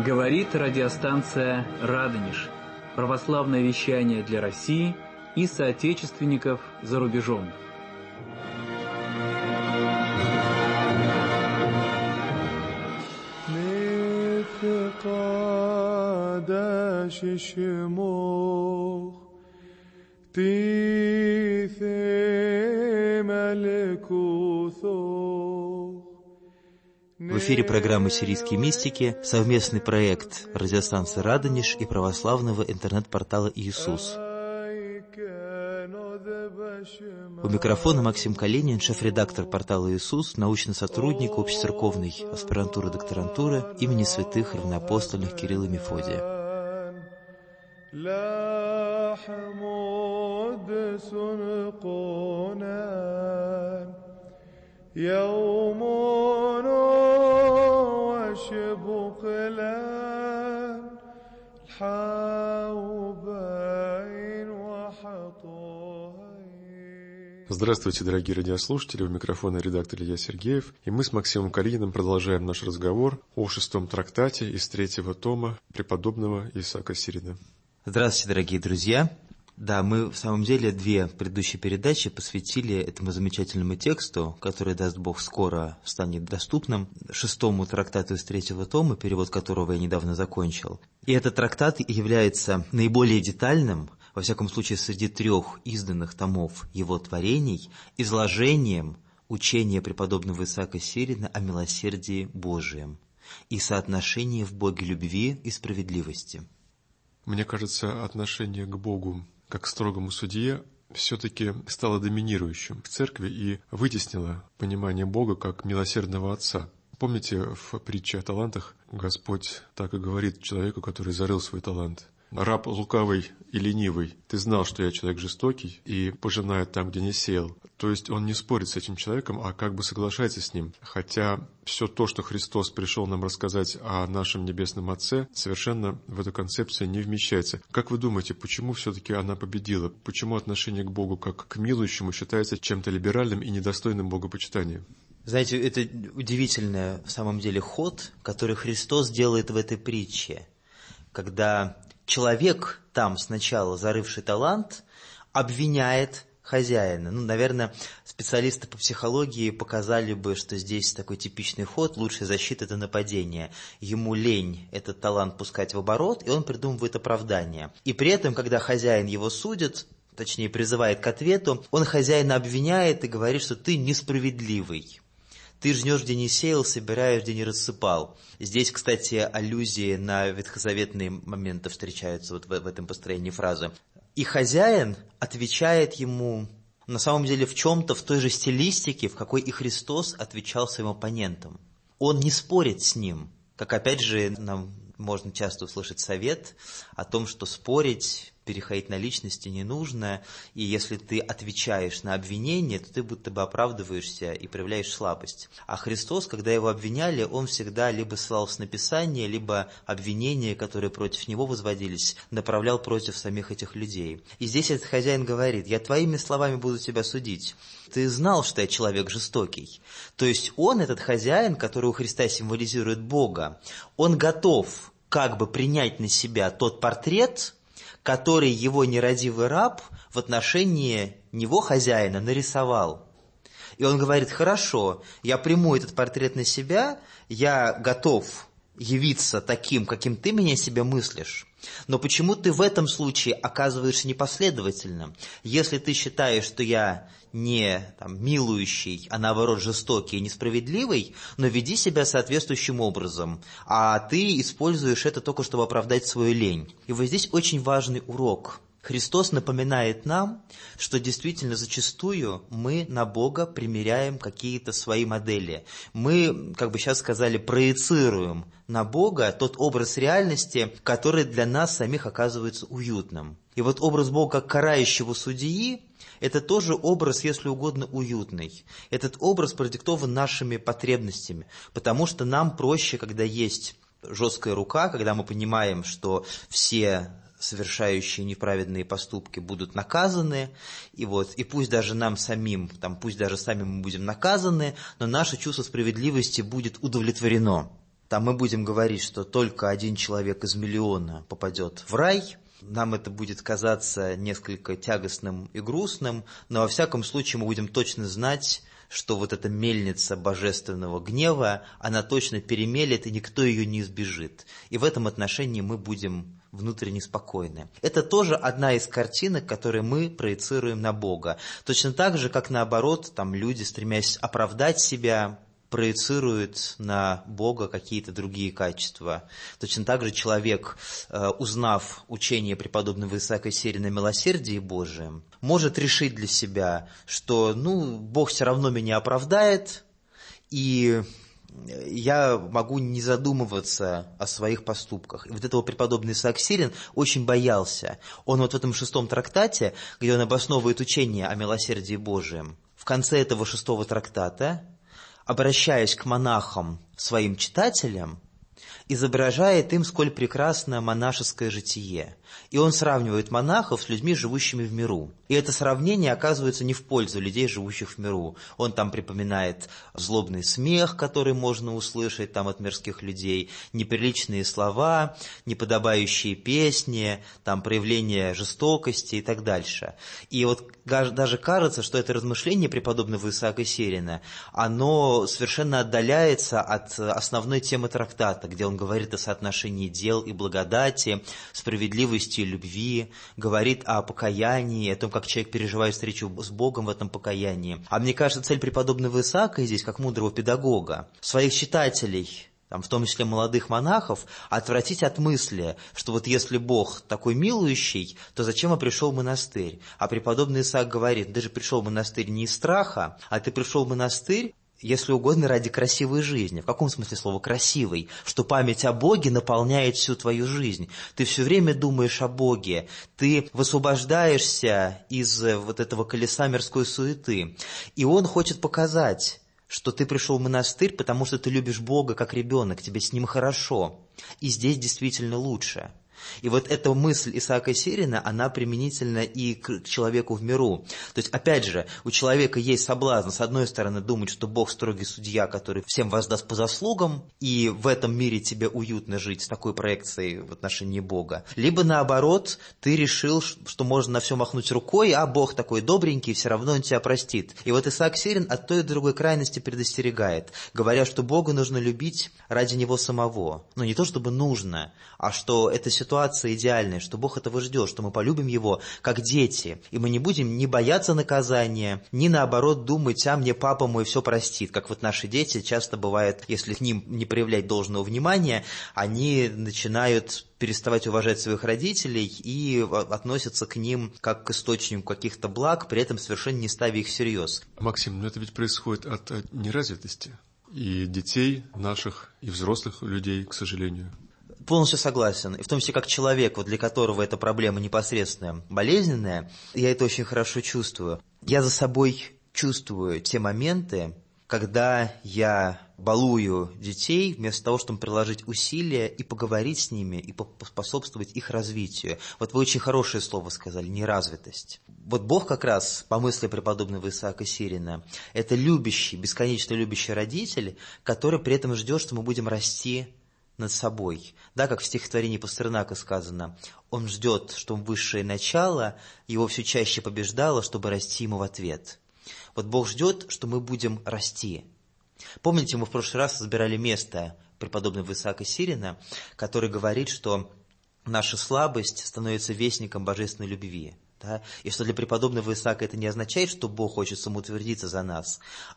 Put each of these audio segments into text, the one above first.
Говорит радиостанция «Радонеж». Православное вещание для России и соотечественников за рубежом. В эфире программы «Сирийские мистики», совместный проект радиостанции «Радонеж» и православного интернет-портала «Иисус». У микрофона Максим Калинин, шеф-редактор портала «Иисус», научный сотрудник общецерковной аспирантуры-докторантуры имени святых равноапостольных Кирилла и Мефодия. Здравствуйте, дорогие радиослушатели, у микрофона редактор Илья Сергеев, и мы с Максимом Калининым продолжаем наш разговор о 6-м трактате из 3-го тома преподобного Исаака Сирина. Здравствуйте, дорогие друзья! Да, мы в самом деле 2 предыдущие передачи посвятили этому замечательному тексту, который, даст Бог, скоро станет доступным, 6-му трактату из 3-го тома, перевод которого я недавно закончил. И этот трактат является наиболее детальным, во всяком случае, среди 3 изданных томов его творений, изложением учения преподобного Исаака Сирина о милосердии Божием и соотношении в Боге любви и справедливости. Мне кажется, отношение к Богу как к строгому судье все-таки стало доминирующим в церкви и вытеснило понимание Бога как милосердного Отца. Помните, в притче о талантах Господь так и говорит человеку, который зарыл свой талант: «Раб лукавый и ленивый, ты знал, что я человек жестокий, и пожинаю там, где не сеял». То есть он не спорит с этим человеком, а как бы соглашается с ним. Хотя все то, что Христос пришел нам рассказать о нашем Небесном Отце, совершенно в эту концепцию не вмещается. Как вы думаете, почему все-таки она победила? Почему отношение к Богу как к милующему считается чем-то либеральным и недостойным богопочитания? Знаете, это удивительный в самом деле ход, который Христос делает в этой притче, когда человек, там сначала зарывший талант, обвиняет хозяина. Наверное, специалисты по психологии показали бы, что здесь такой типичный ход: лучшая защита – это нападение. Ему лень этот талант пускать в оборот, и он придумывает оправдание. И при этом, когда хозяин его судит, точнее призывает к ответу, он хозяина обвиняет и говорит, что ты несправедливый. Ты жнешь, где не сеял, собираешь, где не рассыпал. Здесь, кстати, аллюзии на ветхозаветные моменты встречаются вот в этом построении фразы. И хозяин отвечает ему, на самом деле, в чем-то в той же стилистике, в какой и Христос отвечал своим оппонентам. Он не спорит с ним, как, опять же, нам можно часто услышать совет о том, что спорить, переходить на личности не нужно, и если ты отвечаешь на обвинение, то ты будто бы оправдываешься и проявляешь слабость. А Христос, когда его обвиняли, он всегда либо ссылался на Писание, либо обвинения, которые против него возводились, направлял против самих этих людей. И здесь этот хозяин говорит: «Я твоими словами буду тебя судить. Ты знал, что я человек жестокий». То есть он, этот хозяин, который у Христа символизирует Бога, он готов как бы принять на себя тот портрет, который его нерадивый раб в отношении него, хозяина, нарисовал. И он говорит: хорошо, я приму этот портрет на себя, я готов явиться таким, каким ты меня себе мыслишь. Но почему ты в этом случае оказываешься непоследовательным? Если ты считаешь, что я не милующий, а наоборот жестокий и несправедливый, но веди себя соответствующим образом, а ты используешь это только чтобы оправдать свою лень. И вот здесь очень важный урок. Христос напоминает нам, что действительно зачастую мы на Бога примеряем какие-то свои модели. Мы, как бы сейчас сказали, проецируем на Бога тот образ реальности, который для нас самих оказывается уютным. И вот образ Бога как карающего судьи – это тоже образ, если угодно, уютный. Этот образ продиктован нашими потребностями, потому что нам проще, когда есть жесткая рука, когда мы понимаем, что все совершающие неправедные поступки будут наказаны, и пусть даже нам самим, пусть даже сами мы будем наказаны, но наше чувство справедливости будет удовлетворено. там мы будем говорить, что только один человек из миллиона попадет в рай, нам это будет казаться несколько тягостным и грустным, но во всяком случае мы будем точно знать, что вот эта мельница божественного гнева, она точно перемелет, и никто ее не избежит. И в этом отношении мы будем внутренне спокойны. Это тоже одна из картинок, которые мы проецируем на Бога. Точно так же, как наоборот, там люди, стремясь оправдать себя, проецирует на Бога какие-то другие качества. Точно так же человек, узнав учение преподобного Исаака Сирина о милосердии Божием, может решить для себя, что Бог все равно меня оправдает, и я могу не задумываться о своих поступках. И вот этого преподобный Исаак Сирин очень боялся. Он вот в этом 6 трактате, где он обосновывает учение о милосердии Божием, в конце этого 6 трактата, обращаясь к монахам, своим читателям, изображает им, сколь прекрасно монашеское житие. И он сравнивает монахов с людьми, живущими в миру. И это сравнение оказывается не в пользу людей, живущих в миру. Он там припоминает злобный смех, который можно услышать там от мирских людей, неприличные слова, неподобающие песни, там проявление жестокости и так дальше. И вот даже кажется, что это размышление преподобного Исаака Сирина, оно совершенно отдаляется от основной темы трактата, где он говорит о соотношении дел и благодати, справедливости и любви, говорит о покаянии, о том, как человек переживает встречу с Богом в этом покаянии. А мне кажется, цель преподобного Исаака здесь, как мудрого педагога, своих читателей, в том числе молодых монахов, отвратить от мысли, что вот если Бог такой милующий, то зачем я пришел в монастырь? А преподобный Исаак говорит: ты же пришел в монастырь не из страха, а ты пришел в монастырь, если угодно, ради красивой жизни. В каком смысле слова «красивой»? Что память о Боге наполняет всю твою жизнь. Ты все время думаешь о Боге. Ты высвобождаешься из вот этого колеса мирской суеты. И он хочет показать, что ты пришел в монастырь, потому что ты любишь Бога как ребенок, тебе с Ним хорошо. И здесь действительно лучше. И вот эта мысль Исаака Сирина, она применительна и к человеку в миру. То есть, опять же, у человека есть соблазн, с одной стороны, думать, что Бог строгий судья, который всем воздаст по заслугам, и в этом мире тебе уютно жить с такой проекцией в отношении Бога. Либо, наоборот, ты решил, что можно на все махнуть рукой, а Бог такой добренький, все равно Он тебя простит. И вот Исаак Сирин от той и другой крайности предостерегает, говоря, что Бога нужно любить ради Него самого. Но не то, чтобы нужно, а что эта ситуация идеальная, что Бог этого ждет, что мы полюбим Его как дети, и мы не будем ни бояться наказания, ни наоборот думать: а мне папа мой все простит. Как вот наши дети часто бывает, если к ним не проявлять должного внимания, они начинают переставать уважать своих родителей и относятся к ним как к источнику каких-то благ, при этом совершенно не ставя их всерьез. Максим, но это ведь происходит от неразвитости и детей наших, и взрослых людей, к сожалению. Полностью согласен. И в том числе как человек, вот для которого эта проблема непосредственная, болезненная, я это очень хорошо чувствую. Я за собой чувствую те моменты, когда я балую детей, вместо того, чтобы приложить усилия и поговорить с ними, и поспособствовать их развитию. Вот вы очень хорошее слово сказали – неразвитость. Вот Бог как раз, по мысли преподобного Исаака Сирина, это любящий, бесконечно любящий родитель, который при этом ждет, что мы будем расти над собой. Да, как в стихотворении Пастернака сказано: он ждет, чтобы высшее начало его все чаще побеждало, чтобы расти ему в ответ. Вот Бог ждет, что мы будем расти. Помните, мы в прошлый раз разбирали место преподобного Исаака Сирина, который говорит, что наша слабость становится вестником божественной любви. Да? И что для преподобного Исаака это не означает, что Бог хочет самоутвердиться за нас,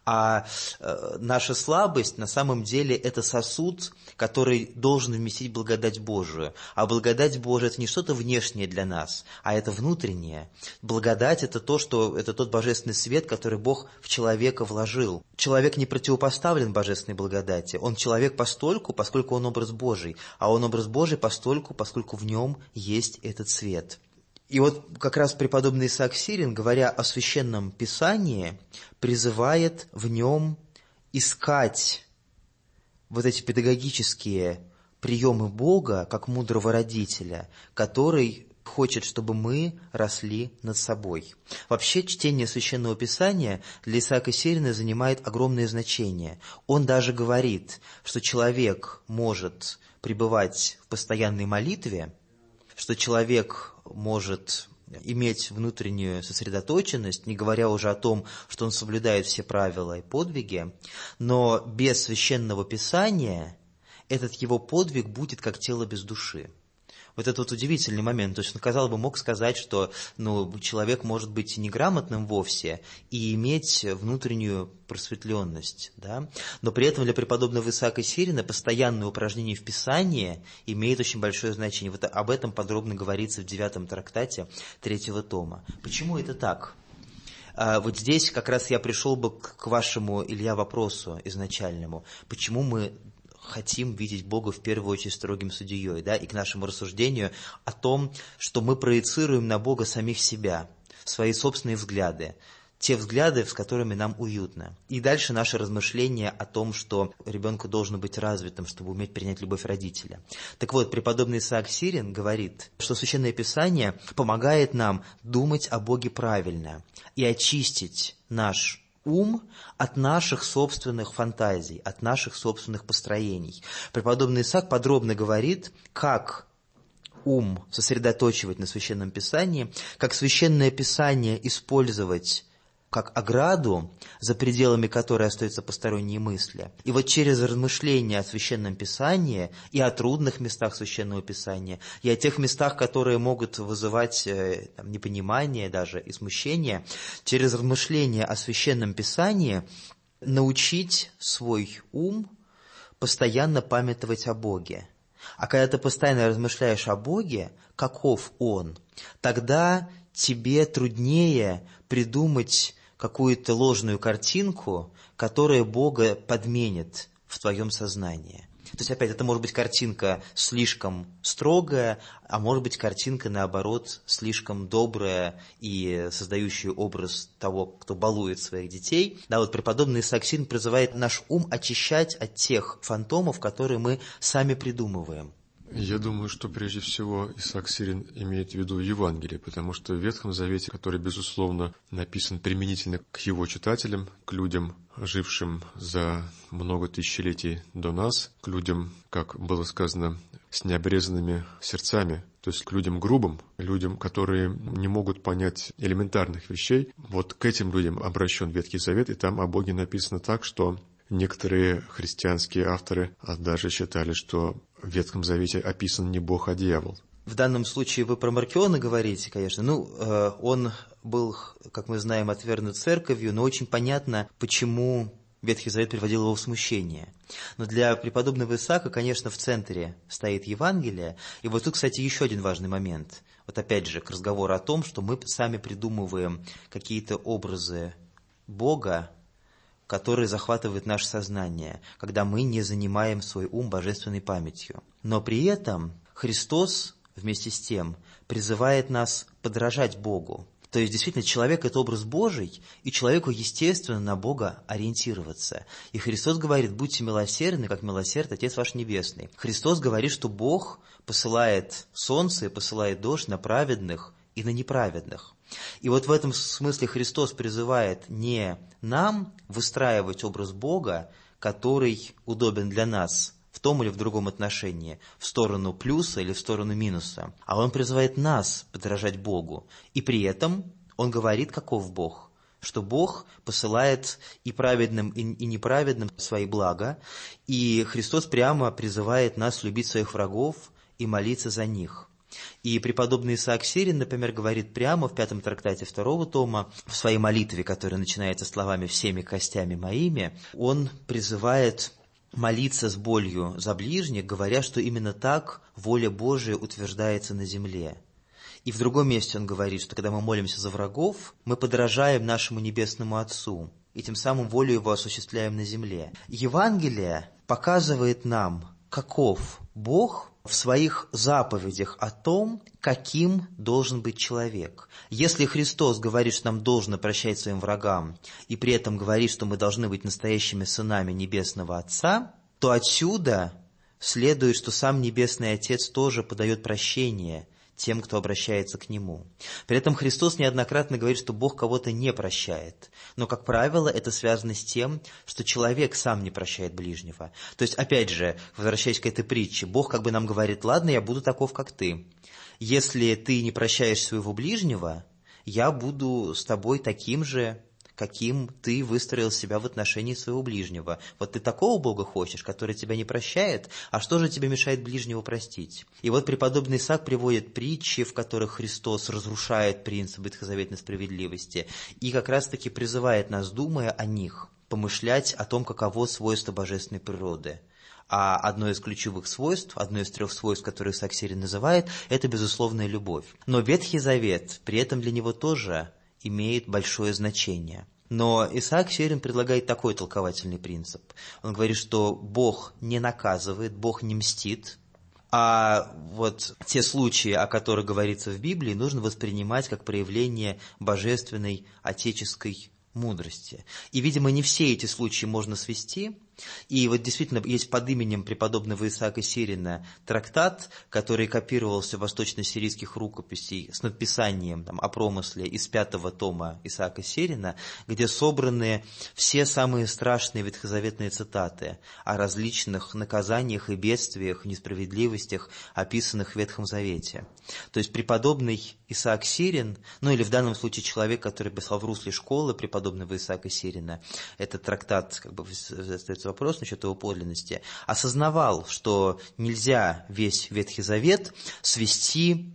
а наша слабость на самом деле это сосуд, который должен вместить благодать Божию. А благодать Божия – это не что-то внешнее для нас, а это внутреннее. Благодать – это тот божественный свет, который Бог в человека вложил. Человек не противопоставлен божественной благодати. Он человек постольку, поскольку он образ Божий, а он образ Божий постольку, поскольку в нем есть этот свет. И вот как раз преподобный Исаак Сирин, говоря о Священном Писании, призывает в нем искать вот эти педагогические приемы Бога, как мудрого родителя, который хочет, чтобы мы росли над собой. Вообще, чтение Священного Писания для Исаака Сирина занимает огромное значение. Он даже говорит, что человек может пребывать в постоянной молитве, что человек может иметь внутреннюю сосредоточенность, не говоря уже о том, что он соблюдает все правила и подвиги, но без Священного Писания этот его подвиг будет как тело без души. Вот это вот удивительный момент. То есть он, казалось бы, мог сказать, что человек может быть неграмотным вовсе и иметь внутреннюю просветленность. Да? Но при этом для преподобного Исаака Сирина постоянное упражнение в Писании имеет очень большое значение. Вот об этом подробно говорится в 9 трактате 3 тома. Почему это так? Вот здесь как раз я пришел бы к вашему, Илья, вопросу изначальному. Почему мы хотим видеть Бога в первую очередь строгим судьей, да, и к нашему рассуждению о том, что мы проецируем на Бога самих себя, свои собственные взгляды, те взгляды, с которыми нам уютно. И дальше наше размышление о том, что ребенку должен быть развитым, чтобы уметь принять любовь родителя. Так вот, преподобный Исаак Сирин говорит, что Священное Писание помогает нам думать о Боге правильно и очистить наш ум от наших собственных фантазий, от наших собственных построений. Преподобный Исаак подробно говорит, как ум сосредоточивать на Священном Писании, как Священное Писание использовать как ограду, за пределами которой остаются посторонние мысли. И вот через размышления о Священном Писании и о трудных местах Священного Писания, и о тех местах, которые могут вызывать непонимание даже и смущение, через размышления о Священном Писании научить свой ум постоянно памятовать о Боге. А когда ты постоянно размышляешь о Боге, каков Он, тогда тебе труднее придумать какую-то ложную картинку, которая Бога подменит в твоем сознании. То есть, опять, это может быть картинка слишком строгая, а может быть картинка, наоборот, слишком добрая и создающая образ того, кто балует своих детей. Да, вот преподобный Исаак Сирин призывает наш ум очищать от тех фантомов, которые мы сами придумываем. Я думаю, что прежде всего Исаак Сирин имеет в виду Евангелие, потому что в Ветхом Завете, который, безусловно, написан применительно к его читателям, к людям, жившим за много тысячелетий до нас, к людям, как было сказано, с необрезанными сердцами, то есть к людям грубым, людям, которые не могут понять элементарных вещей. Вот к этим людям обращен Ветхий Завет, и там о Боге написано так, что некоторые христианские авторы даже считали, что в Ветхом Завете описан не Бог, а дьявол. В данном случае вы про Маркиона говорите, конечно. Он был, как мы знаем, отвергнут церковью, но очень понятно, почему Ветхий Завет приводил его в смущение. Но для преподобного Исаака, конечно, в центре стоит Евангелие. И вот тут, кстати, еще один важный момент. Вот опять же, к разговору о том, что мы сами придумываем какие-то образы Бога, которые захватывают наше сознание, когда мы не занимаем свой ум божественной памятью. Но при этом Христос вместе с тем призывает нас подражать Богу. То есть, действительно, человек – это образ Божий, и человеку, естественно, на Бога ориентироваться. И Христос говорит: будьте милосердны, как милосерд Отец ваш Небесный. Христос говорит, что Бог посылает солнце и посылает дождь на праведных и на неправедных. И вот в этом смысле Христос призывает не нам выстраивать образ Бога, который удобен для нас в том или в другом отношении, в сторону плюса или в сторону минуса, а Он призывает нас подражать Богу. И при этом Он говорит, каков Бог, что Бог посылает и праведным, и неправедным свои блага, и Христос прямо призывает нас любить своих врагов и молиться за них. И преподобный Исаак Сирин, например, говорит прямо в 5 трактате 2 тома, в своей молитве, которая начинается словами «всеми костями моими», он призывает молиться с болью за ближних, говоря, что именно так воля Божия утверждается на земле. И в другом месте он говорит, что когда мы молимся за врагов, мы подражаем нашему Небесному Отцу, и тем самым волю Его осуществляем на земле. Евангелие показывает нам, каков Бог в своих заповедях о том, каким должен быть человек. Если Христос говорит, что нам должно прощать своим врагам, и при этом говорит, что мы должны быть настоящими сынами Небесного Отца, то отсюда следует, что сам Небесный Отец тоже подает прощение тем, кто обращается к Нему. При этом Христос неоднократно говорит, что Бог кого-то не прощает. Но, как правило, это связано с тем, что человек сам не прощает ближнего. То есть, опять же, возвращаясь к этой притче, Бог как бы нам говорит: ладно, я буду таков, как ты. Если ты не прощаешь своего ближнего, я буду с тобой таким же, каким ты выстроил себя в отношении своего ближнего. Вот ты такого Бога хочешь, который тебя не прощает, а что же тебе мешает ближнего простить? И вот преподобный Исаак приводит притчи, в которых Христос разрушает принцип ветхозаветной справедливости и как раз-таки призывает нас, думая о них, помышлять о том, каково свойство божественной природы. А одно из ключевых свойств, одно из 3 свойств, которые Исаак Сирин называет, это безусловная любовь. Но Ветхий Завет при этом для него тоже имеет большое значение. Но Исаак Сирин предлагает такой толковательный принцип. Он говорит, что Бог не наказывает, Бог не мстит, а вот те случаи, о которых говорится в Библии, нужно воспринимать как проявление божественной отеческой мудрости. И, видимо, не все эти случаи можно свести. И вот действительно есть под именем преподобного Исаака Сирина трактат, который копировался в восточно-сирийских рукописей с надписанием о промысле из 5-го тома Исаака Сирина, где собраны все самые страшные ветхозаветные цитаты о различных наказаниях и бедствиях, несправедливостях, описанных в Ветхом Завете. То есть преподобный Исаак Сирин, ну или в данном случае человек, который писал в русле школы преподобного Исаака Сирина, этот трактат как бы остается вопрос насчет его подлинности, осознавал, что нельзя весь Ветхий Завет свести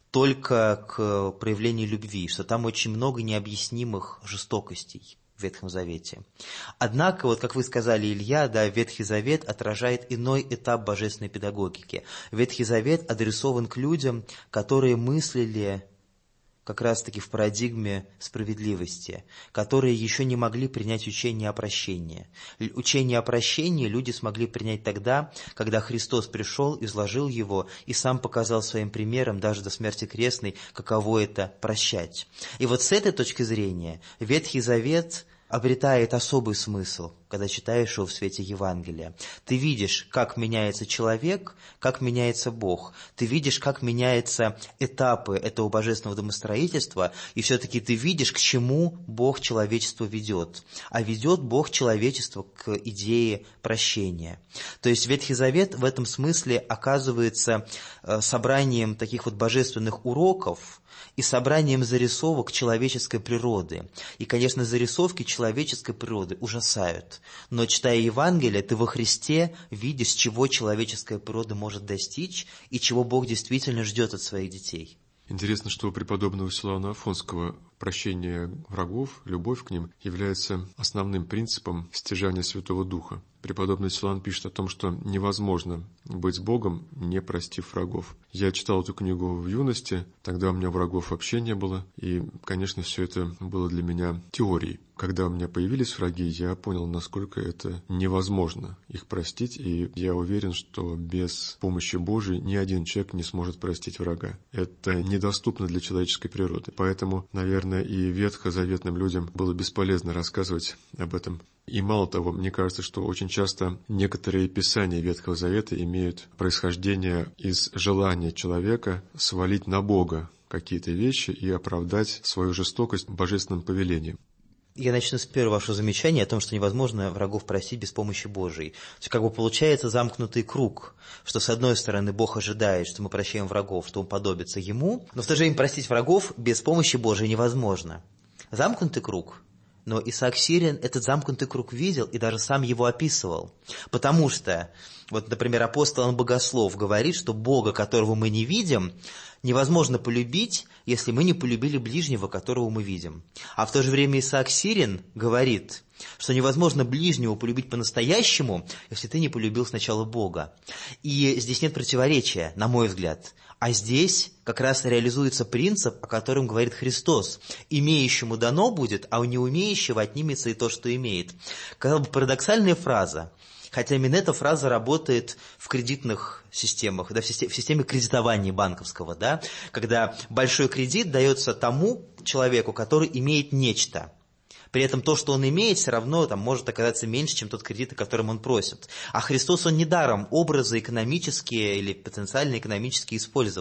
только к проявлению любви, что там очень много необъяснимых жестокостей в Ветхом Завете. Однако, вот как вы сказали, Илья, да, Ветхий Завет отражает иной этап божественной педагогики. Ветхий Завет адресован к людям, которые мыслили как раз-таки в парадигме справедливости, которые еще не могли принять учение о прощении. Учение о прощении люди смогли принять тогда, когда Христос пришел, изложил его и сам показал своим примером, даже до смерти крестной, каково это прощать. И вот с этой точки зрения Ветхий Завет обретает особый смысл, когда читаешь его в свете Евангелия. Ты видишь, как меняется человек, как меняется Бог. Ты видишь, как меняются этапы этого божественного домостроительства, и все-таки ты видишь, к чему Бог человечество ведет. А ведет Бог человечество к идее прощения. То есть Ветхий Завет в этом смысле оказывается собранием таких вот божественных уроков, и собранием зарисовок человеческой природы. И, конечно, зарисовки человеческой природы ужасают. Но, читая Евангелие, ты во Христе видишь, чего человеческая природа может достичь и чего Бог действительно ждет от своих детей. Интересно, что у преподобного Силуана Афонского прощение врагов, любовь к ним является основным принципом стяжания Святого Духа. Преподобный Силуан пишет о том, что невозможно быть с Богом, не простив врагов. Я читал эту книгу в юности, тогда у меня врагов вообще не было, и, конечно, все это было для меня теорией. Когда у меня появились враги, я понял, насколько это невозможно их простить, и я уверен, что без помощи Божией ни один человек не сможет простить врага. Это недоступно для человеческой природы. Поэтому, наверное, и ветхозаветным людям было бесполезно рассказывать об этом. И мало того, мне кажется, что очень часто некоторые писания Ветхого Завета имеют происхождение из желания человека свалить на Бога какие-то вещи и оправдать свою жестокость божественным повелением. Я начну с первого вашего замечания о том, что невозможно врагов простить без помощи Божией. То есть, как бы получается замкнутый круг, что с одной стороны Бог ожидает, что мы прощаем врагов, что он подобится Ему, но в то же время простить врагов без помощи Божией невозможно. Замкнутый круг. Но Исаак Сирин этот замкнутый круг видел и даже сам его описывал. Потому что, вот, например, апостол Иоанн Богослов говорит, что Бога, которого мы не видим, невозможно полюбить, если мы не полюбили ближнего, которого мы видим. А в то же время Исаак Сирин говорит, что невозможно ближнего полюбить по-настоящему, если ты не полюбил сначала Бога. И здесь нет противоречия, на мой взгляд. А здесь как раз реализуется принцип, о котором говорит Христос. Имеющему дано будет, а у неумеющего отнимется и то, что имеет. Казалось бы, парадоксальная фраза. Хотя именно эта фраза работает в кредитных системах, да, в системе кредитования банковского, да, когда большой кредит дается тому человеку, который имеет нечто. При этом то, что он имеет, все равно там, может оказаться меньше, чем тот кредит, о котором он просит. А Христос, он недаром образы экономические или потенциально экономические использовал.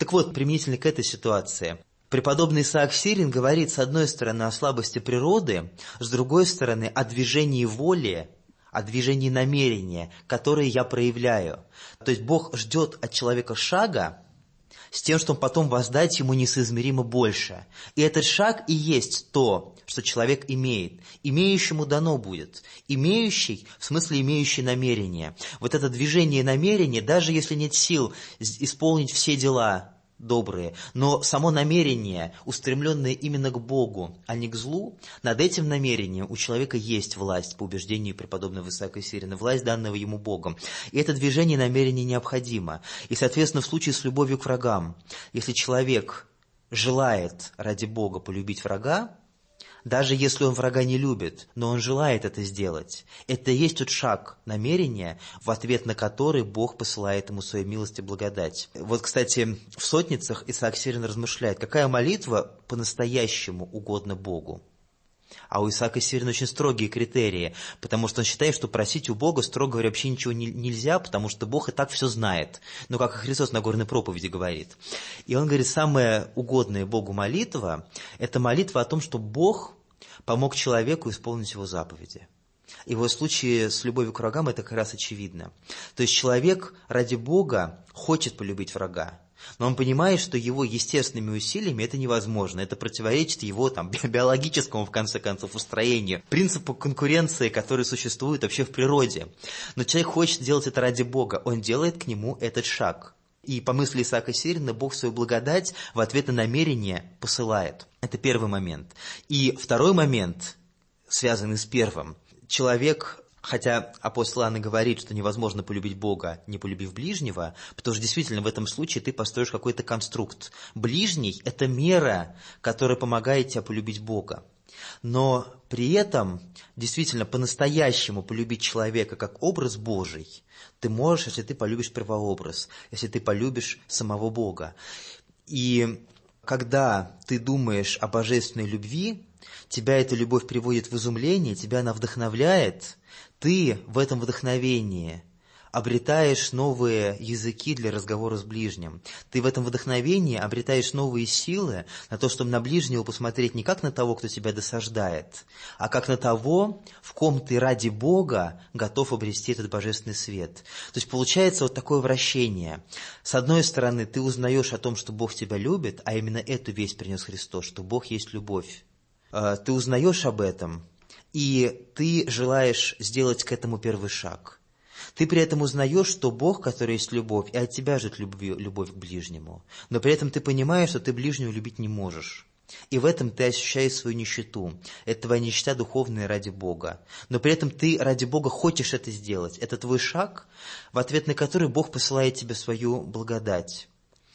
Так вот, применительно к этой ситуации, преподобный Исаак Сирин говорит, с одной стороны, о слабости природы, с другой стороны, о движении воли, о движении намерения, которые я проявляю. То есть Бог ждет от человека шага, с тем, чтобы потом воздать ему несоизмеримо больше. И этот шаг и есть то, что человек имеет. Имеющему дано будет. Имеющий, в смысле имеющий намерение. Вот это движение намерения, даже если нет сил исполнить все дела добрые, но само намерение, устремленное именно к Богу, а не к злу, над этим намерением у человека есть власть, по убеждению преподобного Исаака Сирина, власть, данного ему Богом. И это движение намерения необходимо. И, соответственно, в случае с любовью к врагам, если человек желает ради Бога полюбить врага, даже если он врага не любит, но он желает это сделать, это и есть тот шаг намерения, в ответ на который Бог посылает ему свою милость и благодать. Вот, кстати, в сотницах Исаак Сирин размышляет, какая молитва по-настоящему угодна Богу. А у Исаака Сирина очень строгие критерии, потому что он считает, что просить у Бога, строго говоря, вообще ничего нельзя, потому что Бог и так все знает. Ну, как и Христос на Нагорной проповеди говорит. И он говорит, самая угодная Богу молитва – это молитва о том, что Бог помог человеку исполнить его заповеди. И в случае с любовью к врагам это как раз очевидно. То есть человек ради Бога хочет полюбить врага, но он понимает, что его естественными усилиями это невозможно. Это противоречит его биологическому, в конце концов, устроению, принципу конкуренции, который существует вообще в природе. Но человек хочет делать это ради Бога, он делает к нему этот шаг. И по мысли Исаака Сирина Бог свою благодать в ответ на намерение посылает. Это первый момент. И второй момент, связанный с первым. Человек, хотя апостол Иоанн говорит, что невозможно полюбить Бога, не полюбив ближнего, потому что действительно в этом случае ты построишь какой-то конструкт. Ближний – это мера, которая помогает тебе полюбить Бога. Но при этом действительно по-настоящему полюбить человека как образ Божий ты можешь, если ты полюбишь первообраз, если ты полюбишь самого Бога. И когда ты думаешь о божественной любви, тебя эта любовь приводит в изумление, тебя она вдохновляет, ты в этом вдохновении обретаешь новые языки для разговора с ближним. Ты в этом вдохновении обретаешь новые силы на то, чтобы на ближнего посмотреть не как на того, кто тебя досаждает, а как на того, в ком ты ради Бога готов обрести этот божественный свет. То есть получается вот такое вращение. С одной стороны, ты узнаешь о том, что Бог тебя любит, а именно эту весть принес Христос, что Бог есть любовь. Ты узнаешь об этом, и ты желаешь сделать к этому первый шаг. Ты при этом узнаешь, что Бог, который есть любовь, и от тебя ждет любовь к ближнему. Но при этом ты понимаешь, что ты ближнего любить не можешь. И в этом ты ощущаешь свою нищету. Это твоя нищета духовная ради Бога. Но при этом ты ради Бога хочешь это сделать. Это твой шаг, в ответ на который Бог посылает тебе свою благодать.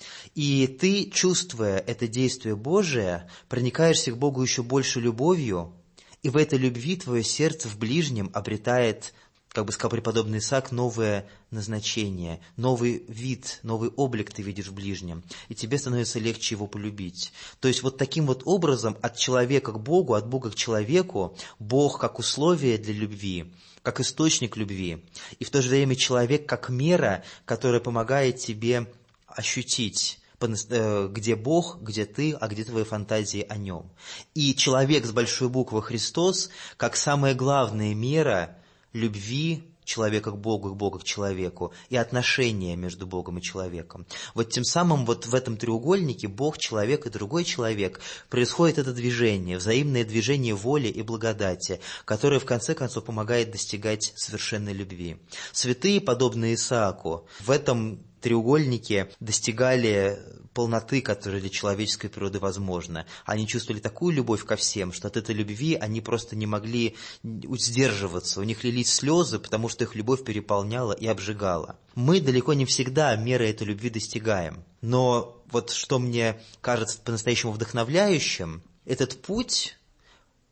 И ты, чувствуя это действие Божие, проникаешься к Богу еще больше любовью, и в этой любви твое сердце в ближнем обретает, как бы сказал преподобный Исаак, новое назначение, новый вид, новый облик ты видишь в ближнем, и тебе становится легче его полюбить. То есть вот таким вот образом от человека к Богу, от Бога к человеку, Бог как условие для любви, как источник любви, и в то же время человек как мера, которая помогает тебе ощутить, где Бог, где ты, а где твои фантазии о нем. И человек с большой буквы Христос, как самая главная мера любви человека к Богу к человеку и отношения между Богом и человеком. Вот тем самым вот в этом треугольнике Бог, человек и другой человек происходит это движение, взаимное движение воли и благодати, которое в конце концов помогает достигать совершенной любви. Святые, подобные Исааку, в этом треугольнике достигали полноты, которая для человеческой природы возможна. Они чувствовали такую любовь ко всем, что от этой любви они просто не могли сдерживаться. У них лились слезы, потому что их любовь переполняла и обжигала. Мы далеко не всегда меры этой любви достигаем. Но вот что мне кажется по-настоящему вдохновляющим, этот путь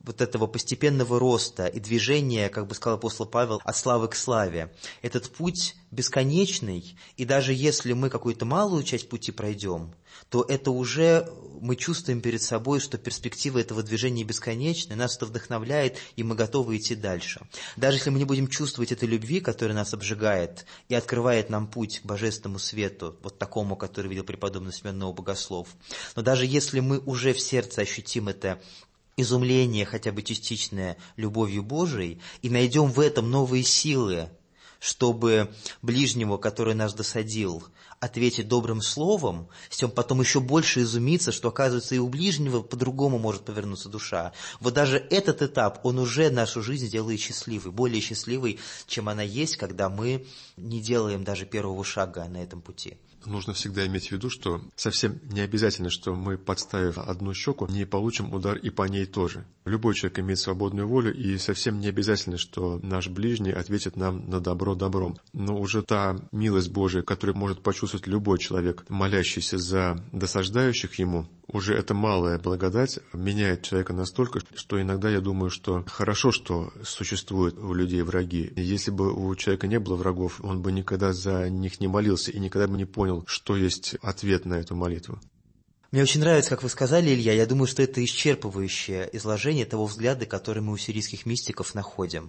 вот этого постепенного роста и движения, как бы сказал апостол Павел, от славы к славе. Этот путь бесконечный, и даже если мы какую-то малую часть пути пройдем, то это уже мы чувствуем перед собой, что перспектива этого движения бесконечна, нас это вдохновляет, и мы готовы идти дальше. Даже если мы не будем чувствовать этой любви, которая нас обжигает и открывает нам путь к божественному свету, вот такому, который видел преподобный Семен Новый Богослов, но даже если мы уже в сердце ощутим это изумление, хотя бы частичное, любовью Божией, и найдем в этом новые силы, чтобы ближнему, который нас досадил, ответить добрым словом, с тем потом еще больше изумиться, что, оказывается, и у ближнего по-другому может повернуться душа. Вот даже этот этап, он уже нашу жизнь делает счастливой, более счастливой, чем она есть, когда мы не делаем даже первого шага на этом пути. Нужно всегда иметь в виду, что совсем не обязательно, что мы, подставив одну щеку, не получим удар и по ней тоже. Любой человек имеет свободную волю, и совсем не обязательно, что наш ближний ответит нам на добро добром. Но уже та милость Божия, которую может почувствовать любой человек, молящийся за досаждающих ему, уже эта малая благодать меняет человека настолько, что иногда я думаю, что хорошо, что существуют у людей враги. Если бы у человека не было врагов, он бы никогда за них не молился и никогда бы не понял, что есть ответ на эту молитву. Мне очень нравится, как вы сказали, Илья. Я думаю, что это исчерпывающее изложение того взгляда, который мы у сирийских мистиков находим.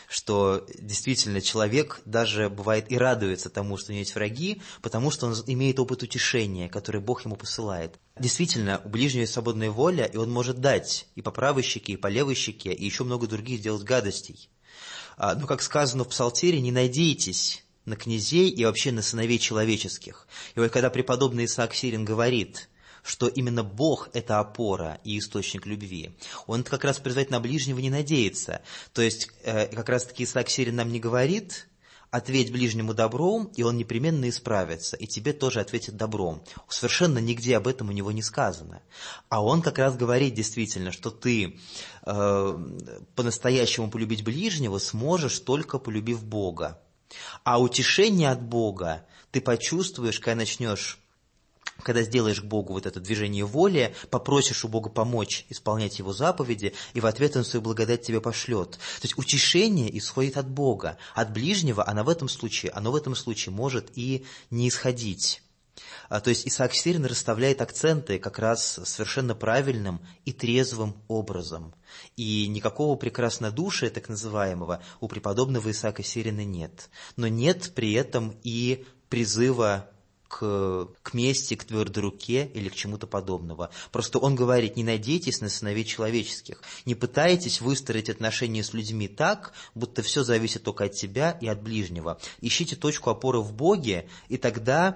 Что действительно человек даже бывает и радуется тому, что у него есть враги, потому что он имеет опыт утешения, который Бог ему посылает. Действительно, у ближнего есть свободная воля, и он может дать и по правой щеке, и по левой щеке, и еще много других делать гадостей. Но, как сказано в Псалтире, не надейтесь на князей и вообще на сыновей человеческих. И вот когда преподобный Исаак Сирин говорит, что именно Бог – это опора и источник любви, он как раз призывает на ближнего не надеяться. То есть, как раз-таки Исаак Сирин нам не говорит: ответь ближнему добром, и он непременно исправится, и тебе тоже ответит добром. Совершенно нигде об этом у него не сказано. А он как раз говорит действительно, что ты по-настоящему полюбить ближнего сможешь, только полюбив Бога. А утешение от Бога ты почувствуешь, когда сделаешь к Богу вот это движение воли, попросишь у Бога помочь исполнять Его заповеди, и в ответ Он свою благодать тебе пошлет. То есть утешение исходит от Бога, от ближнего оно в этом случае может и не исходить. То есть Исаак Сирин расставляет акценты как раз совершенно правильным и трезвым образом. И никакого прекраснодушия, так называемого, у преподобного Исаака Сирина нет. Но нет при этом и призыва к мести, к твердой руке или к чему-то подобного. Просто он говорит: не надейтесь на сыновей человеческих, не пытайтесь выстроить отношения с людьми так, будто все зависит только от тебя и от ближнего. Ищите точку опоры в Боге, и тогда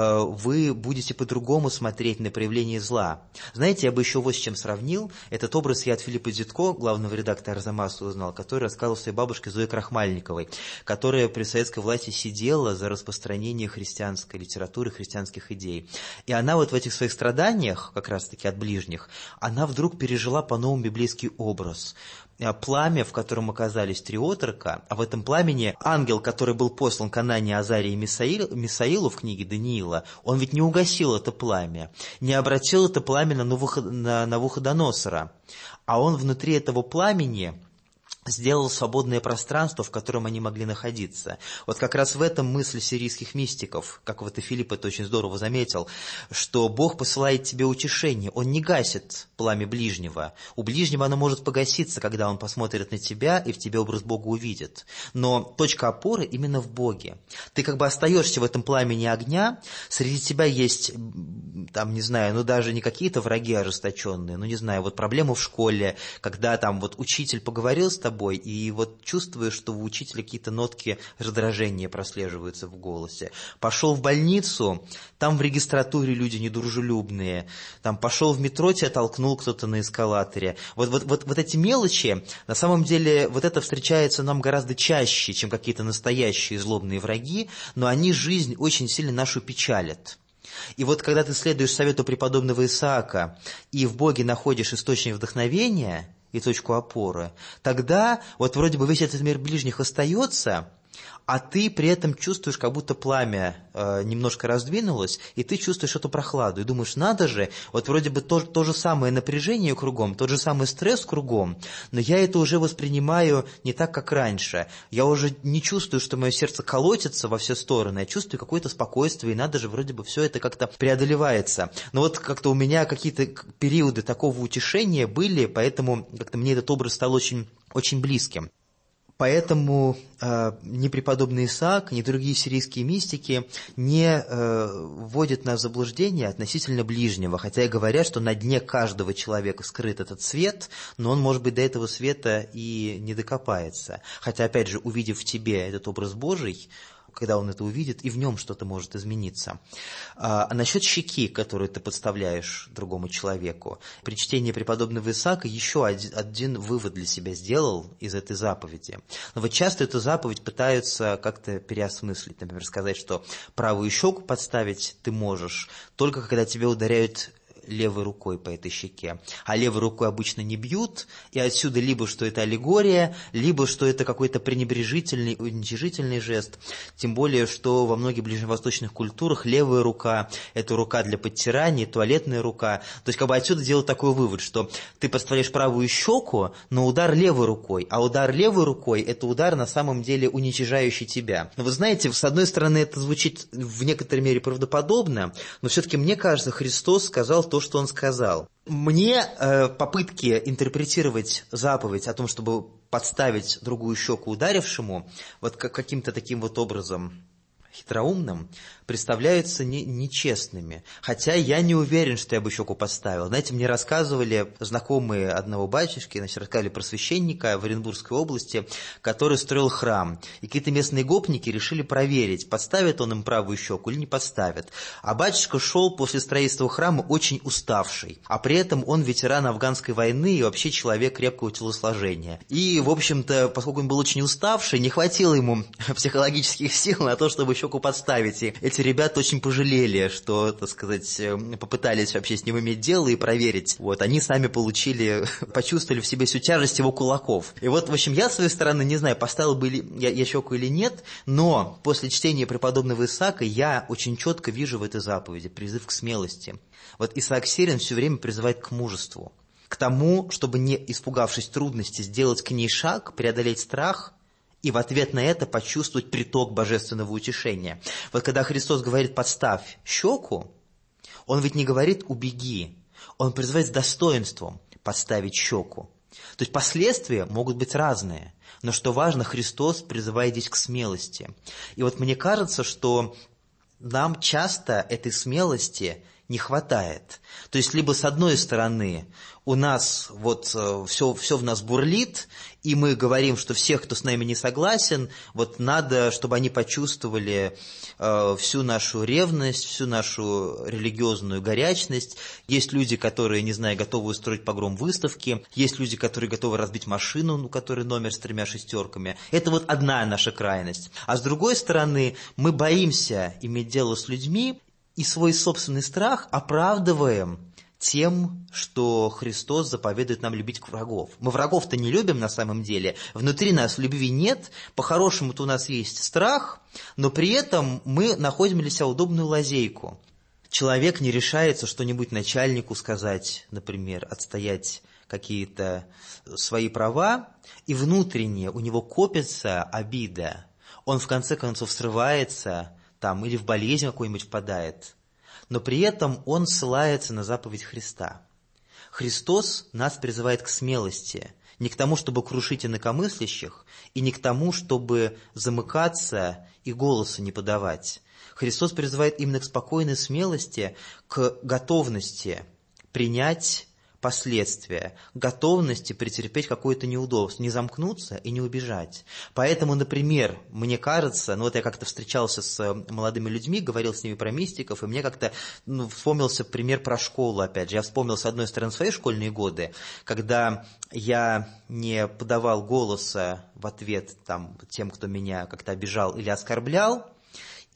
вы будете по-другому смотреть на проявление зла. Знаете, я бы еще вот с чем сравнил. Этот образ я от Филиппа Дзитко, главного редактора «Арзамаса», узнал, который рассказывал своей бабушке Зое Крахмальниковой, которая при советской власти сидела за распространение христианской литературы, христианских идей. И она вот в этих своих страданиях, как раз-таки от ближних, она вдруг пережила по-новому библейский образ. Пламя, в котором оказались три отрока, а в этом пламени ангел, который был послан к Анании, Азарии и Мисаилу в книге Даниила, он ведь не угасил это пламя, не обратил это пламя на Навуходоносора, а он внутри этого пламени сделал свободное пространство, в котором они могли находиться. Вот как раз в этом мысль сирийских мистиков, как вот и Филипп это очень здорово заметил, что Бог посылает тебе утешение, Он не гасит пламя ближнего. У ближнего оно может погаситься, когда он посмотрит на тебя и в тебе образ Бога увидит. Но точка опоры именно в Боге. Ты как бы остаешься в этом пламени огня, среди тебя есть, там, не знаю, даже не какие-то враги ожесточенные, не знаю, вот проблемы в школе, когда там вот учитель поговорил с тобой, и вот чувствуешь, что у учителя какие-то нотки раздражения прослеживаются в голосе. Пошел в больницу, там в регистратуре люди недружелюбные, там пошел в метро, тебя толкнул кто-то на эскалаторе. Вот эти мелочи, на самом деле, вот это встречается нам гораздо чаще, чем какие-то настоящие злобные враги, но они жизнь очень сильно нашу печалят. И вот когда ты следуешь совету преподобного Исаака и в Боге находишь источник вдохновения и точку опоры, тогда вот вроде бы весь этот мир ближних остается, а ты при этом чувствуешь, как будто пламя немножко раздвинулось, и ты чувствуешь эту прохладу, и думаешь, надо же, вот вроде бы то же самое напряжение кругом, тот же самый стресс кругом, но я это уже воспринимаю не так, как раньше. Я уже не чувствую, что мое сердце колотится во все стороны, я чувствую какое-то спокойствие, и надо же, вроде бы все это как-то преодолевается. Но вот как-то у меня какие-то периоды такого утешения были, поэтому как-то мне этот образ стал очень, очень близким. Поэтому ни преподобный Исаак, ни другие сирийские мистики не вводят нас в заблуждение относительно ближнего, хотя и говорят, что на дне каждого человека скрыт этот свет, но он, может быть, до этого света и не докопается. Хотя, опять же, увидев в тебе этот образ Божий, когда он это увидит, и в нем что-то может измениться. А насчет щеки, которую ты подставляешь другому человеку, при чтении преподобного Исаака еще один вывод для себя сделал из этой заповеди. Но вот часто эту заповедь пытаются как-то переосмыслить. Например, сказать, что правую щеку подставить ты можешь, только когда тебя ударяют левой рукой по этой щеке. А левой рукой обычно не бьют, и отсюда либо что это аллегория, либо что это какой-то пренебрежительный, уничижительный жест. Тем более, что во многих ближневосточных культурах левая рука – это рука для подтирания, туалетная рука. То есть как бы отсюда делают такой вывод, что ты подставляешь правую щеку, но удар левой рукой, а удар левой рукой – это удар на самом деле уничижающий тебя. Но вы знаете, с одной стороны, это звучит в некоторой мере правдоподобно, но все-таки мне кажется, Христос сказал то, что он сказал. Мне попытки интерпретировать заповедь о том, чтобы подставить другую щеку ударившему, вот каким-то таким вот образом хитроумным, представляются нечестными. Хотя я не уверен, что я бы щеку подставил. Знаете, мне рассказывали знакомые одного батюшки, рассказывали про священника в Оренбургской области, который строил храм. И какие-то местные гопники решили проверить, подставит он им правую щеку или не подставит. А батюшка шел после строительства храма очень уставший. А при этом он ветеран афганской войны и вообще человек крепкого телосложения. И, в общем-то, поскольку он был очень уставший, не хватило ему психологических сил на то, чтобы щеку подставить. И эти ребята очень пожалели, что, так сказать, попытались вообще с ним иметь дело и проверить. Вот, они сами почувствовали в себе всю тяжесть его кулаков. И вот, в общем, я, с своей стороны, не знаю, поставил бы я щеку или нет, но после чтения преподобного Исаака я очень четко вижу в этой заповеди призыв к смелости. Вот Исаак Сирин все время призывает к мужеству, к тому, чтобы, не испугавшись трудностей, сделать к ней шаг, преодолеть страх и в ответ на это почувствовать приток божественного утешения. Вот когда Христос говорит «подставь щеку», Он ведь не говорит «убеги», Он призывает с достоинством подставить щеку. То есть последствия могут быть разные, но что важно, Христос призывает здесь к смелости. И вот мне кажется, что нам часто этой смелости не хватает. То есть либо с одной стороны у нас вот все в нас бурлит, и мы говорим, что всех, кто с нами не согласен, вот надо, чтобы они почувствовали всю нашу ревность, всю нашу религиозную горячность. Есть люди, которые, не знаю, готовы устроить погром выставки, есть люди, которые готовы разбить машину, у которой номер с 3 шестерками. Это вот одна наша крайность. А с другой стороны, мы боимся иметь дело с людьми, и свой собственный страх оправдываем тем, что Христос заповедует нам любить врагов. Мы врагов-то не любим на самом деле, внутри нас любви нет, по-хорошему-то у нас есть страх, но при этом мы находим для себя удобную лазейку. Человек не решается что-нибудь начальнику сказать, например, отстоять какие-то свои права, и внутренне у него копится обида. Он в конце концов срывается там, или в болезнь какую-нибудь впадает, но при этом он ссылается на заповедь Христа. Христос нас призывает к смелости, не к тому, чтобы крушить инакомыслящих, и не к тому, чтобы замыкаться и голоса не подавать. Христос призывает именно к спокойной смелости, к готовности принять последствия, готовности претерпеть какое-то неудобство, не замкнуться и не убежать. Поэтому, например, мне кажется, вот я как-то встречался с молодыми людьми, говорил с ними про мистиков, и мне как-то вспомнился пример про школу, опять же. Я вспомнил, с одной стороны, свои школьные годы, когда я не подавал голоса в ответ тем, кто меня как-то обижал или оскорблял,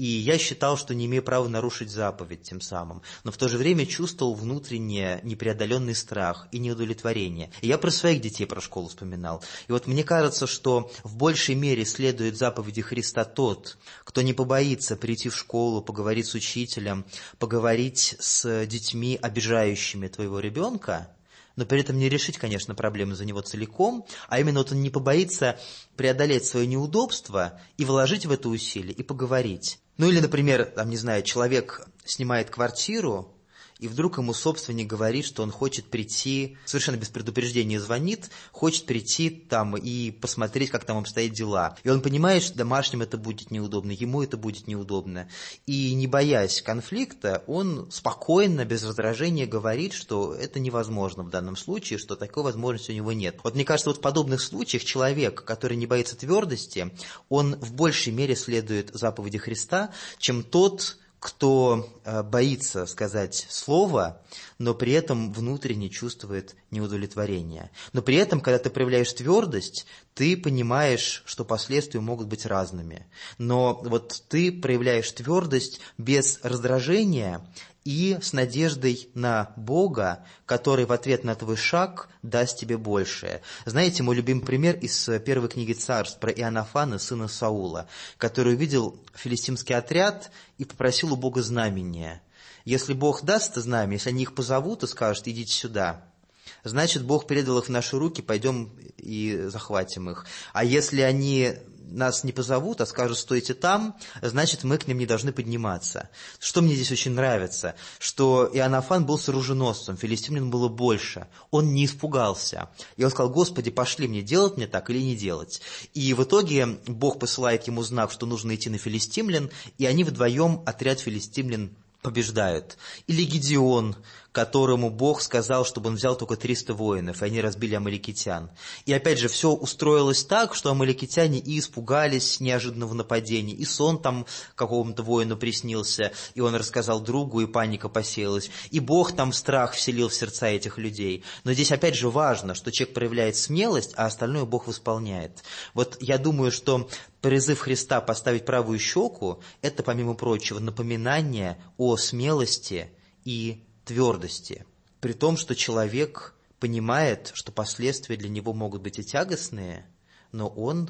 и я считал, что не имею права нарушить заповедь тем самым, но в то же время чувствовал внутренний непреодоленный страх и неудовлетворение. И я про своих детей, про школу вспоминал. И вот мне кажется, что в большей мере следует заповеди Христа тот, кто не побоится прийти в школу, поговорить с учителем, поговорить с детьми, обижающими твоего ребенка, но при этом не решить, конечно, проблемы за него целиком, а именно вот он не побоится преодолеть свое неудобство и вложить в это усилие, и поговорить. Ну или, например, там, не знаю, человек снимает квартиру, и вдруг ему собственник говорит, что он хочет прийти, совершенно без предупреждения звонит, хочет прийти там и посмотреть, как там обстоят дела. И он понимает, что домашним это будет неудобно, ему это будет неудобно. И не боясь конфликта, он спокойно, без раздражения говорит, что это невозможно в данном случае, что такой возможности у него нет. Вот мне кажется, вот в подобных случаях человек, который не боится твердости, он в большей мере следует заповеди Христа, чем тот, кто боится сказать слово, но при этом внутренне чувствует неудовлетворение. Но при этом, когда ты проявляешь твердость, ты понимаешь, что последствия могут быть разными. Но вот ты проявляешь твердость без раздражения и с надеждой на Бога, который в ответ на твой шаг даст тебе большее. Знаете, мой любимый пример из первой книги Царств про Иоаннафана, сына Саула, который увидел филистимский отряд и попросил у Бога знамения. Если Бог даст знамя, если они их позовут и скажут: идите сюда, значит, Бог передал их в наши руки, пойдем и захватим их. А если они нас не позовут, а скажут: стойте там, значит, мы к ним не должны подниматься. Что мне здесь очень нравится, что Иоаннафан был с оруженосцем, филистимлян было больше. Он не испугался. И он сказал: Господи, пошли мне, делать мне так или не делать. И в итоге Бог посылает ему знак, что нужно идти на филистимлян, и они вдвоем, отряд филистимлян, побеждают. Или Гедеон, которому Бог сказал, чтобы он взял только 300 воинов, и они разбили амаликитян. И опять же, все устроилось так, что амаликитяне и испугались неожиданного нападения, и сон там какому-то воину приснился, и он рассказал другу, и паника посеялась, и Бог там страх вселил в сердца этих людей. Но здесь опять же важно, что человек проявляет смелость, а остальное Бог восполняет. Вот я думаю, что призыв Христа поставить правую щеку – это, помимо прочего, напоминание о смелости и твердости. При том, что человек понимает, что последствия для него могут быть и тягостные, но он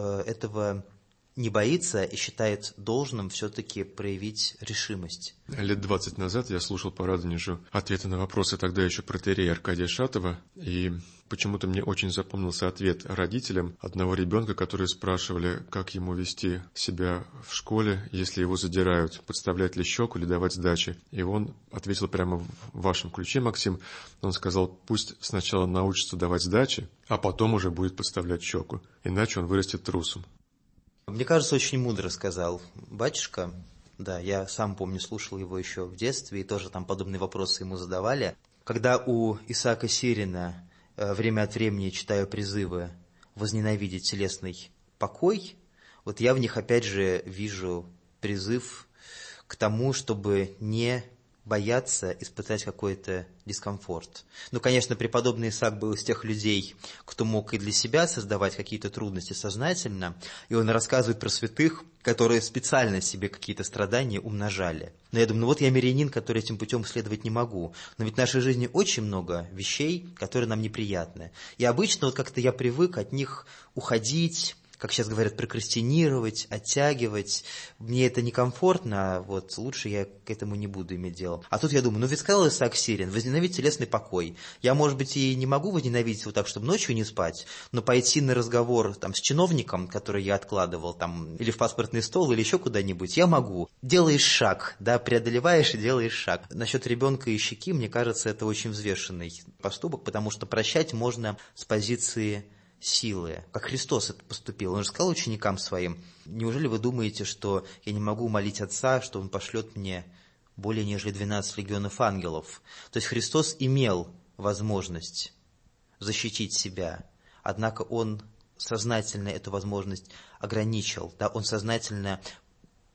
этого не боится и считает должным все-таки проявить решимость. Лет 20 назад я слушал по Радонежу ответы на вопросы тогда еще протоиерея Аркадия Шатова, и почему-то мне очень запомнился ответ родителям одного ребенка, которые спрашивали, как ему вести себя в школе, если его задирают, подставлять ли щеку или давать сдачи. И он ответил прямо в вашем ключе, Максим. Он сказал: пусть сначала научится давать сдачи, а потом уже будет подставлять щеку, иначе он вырастет трусом. Мне кажется, очень мудро сказал батюшка. Да, я сам помню, слушал его еще в детстве, и тоже там подобные вопросы ему задавали. Когда у Исаака Сирина время от времени читаю призывы возненавидеть телесный покой, вот я в них опять же вижу призыв к тому, чтобы не бояться испытать какой-то дискомфорт. Ну, конечно, преподобный Исаак был из тех людей, кто мог и для себя создавать какие-то трудности сознательно, и он рассказывает про святых, которые специально себе какие-то страдания умножали. Но я думаю, ну вот я мирянин, который этим путем следовать не могу. Но ведь в нашей жизни очень много вещей, которые нам неприятны. И обычно вот как-то я привык от них уходить, как сейчас говорят, прокрастинировать, оттягивать. Мне это некомфортно, вот лучше я к этому не буду иметь дело. А тут я думаю, ну ведь сказал Исаак Сирин: возненавидеть телесный покой. Я, может быть, и не могу возненавидеть вот так, чтобы ночью не спать, но пойти на разговор там с чиновником, который я откладывал, там, или в паспортный стол, или еще куда-нибудь, я могу. Делаешь шаг, да, преодолеваешь и делаешь шаг. Насчет ребенка и щеки, мне кажется, это очень взвешенный поступок, потому что прощать можно с позиции силы, как Христос это поступил. Он же сказал ученикам своим: неужели вы думаете, что я не могу молить Отца, что Он пошлет мне более нежели 12 легионов ангелов? То есть Христос имел возможность защитить себя, однако Он сознательно эту возможность ограничил. Да? Он сознательно